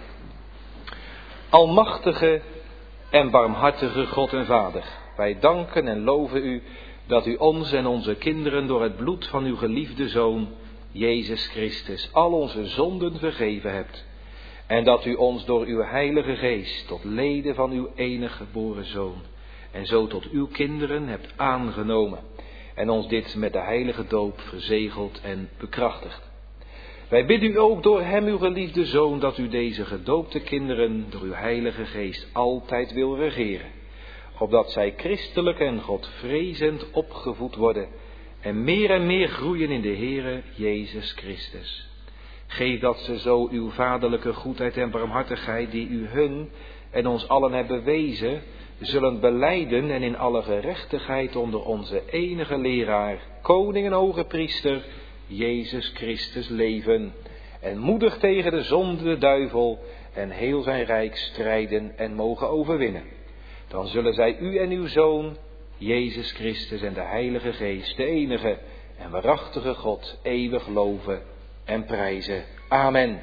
Almachtige en barmhartige God en Vader, wij danken en loven u dat u ons en onze kinderen door het bloed van uw geliefde Zoon, Jezus Christus, al onze zonden vergeven hebt. En dat u ons door uw Heilige Geest tot leden van uw enige geboren Zoon en zo tot uw kinderen hebt aangenomen. En ons dit met de heilige doop verzegeld en bekrachtigd. Wij bidden u ook door hem, uw geliefde Zoon, dat u deze gedoopte kinderen door uw Heilige Geest altijd wil regeren. Opdat zij christelijk en godvrezend opgevoed worden en meer groeien in de Heere Jezus Christus. Geef dat ze zo uw vaderlijke goedheid en barmhartigheid die u hun en ons allen hebben bewezen, zullen belijden en in alle gerechtigheid onder onze enige leraar, koning en hoge priester, Jezus Christus leven. En moedig tegen de zonde, de duivel en heel zijn rijk strijden en mogen overwinnen. Dan zullen zij u en uw Zoon, Jezus Christus en de Heilige Geest, de enige en waarachtige God, eeuwig loven en prijzen. Amen.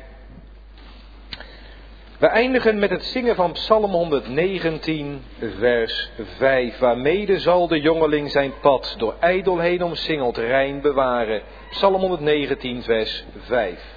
We eindigen met het zingen van Psalm 119, vers 5. Waarmede zal de jongeling zijn pad door ijdelheden omsingeld rein bewaren. Psalm 119, vers 5.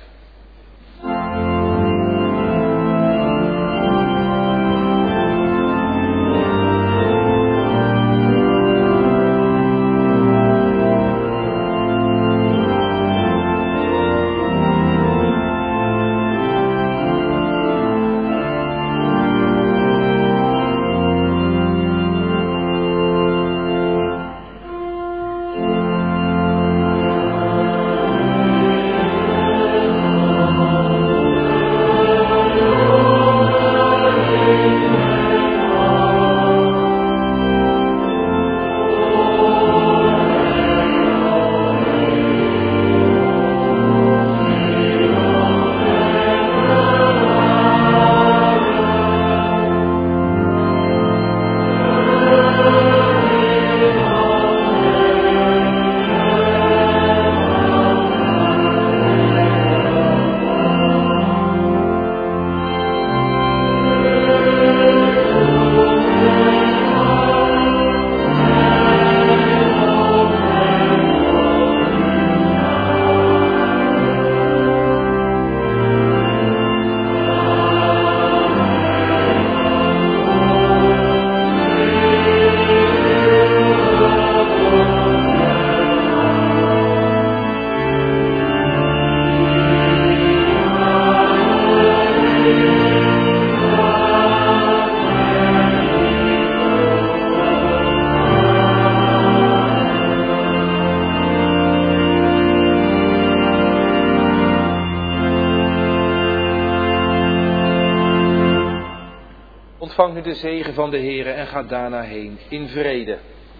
ontvang nu de zegen van de Heere en ga daarna heen in vrede.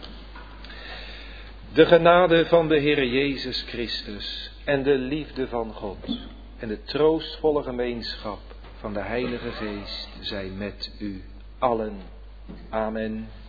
De genade van de Heere Jezus Christus en de liefde van God en de troostvolle gemeenschap van de Heilige Geest zij met u allen. Amen.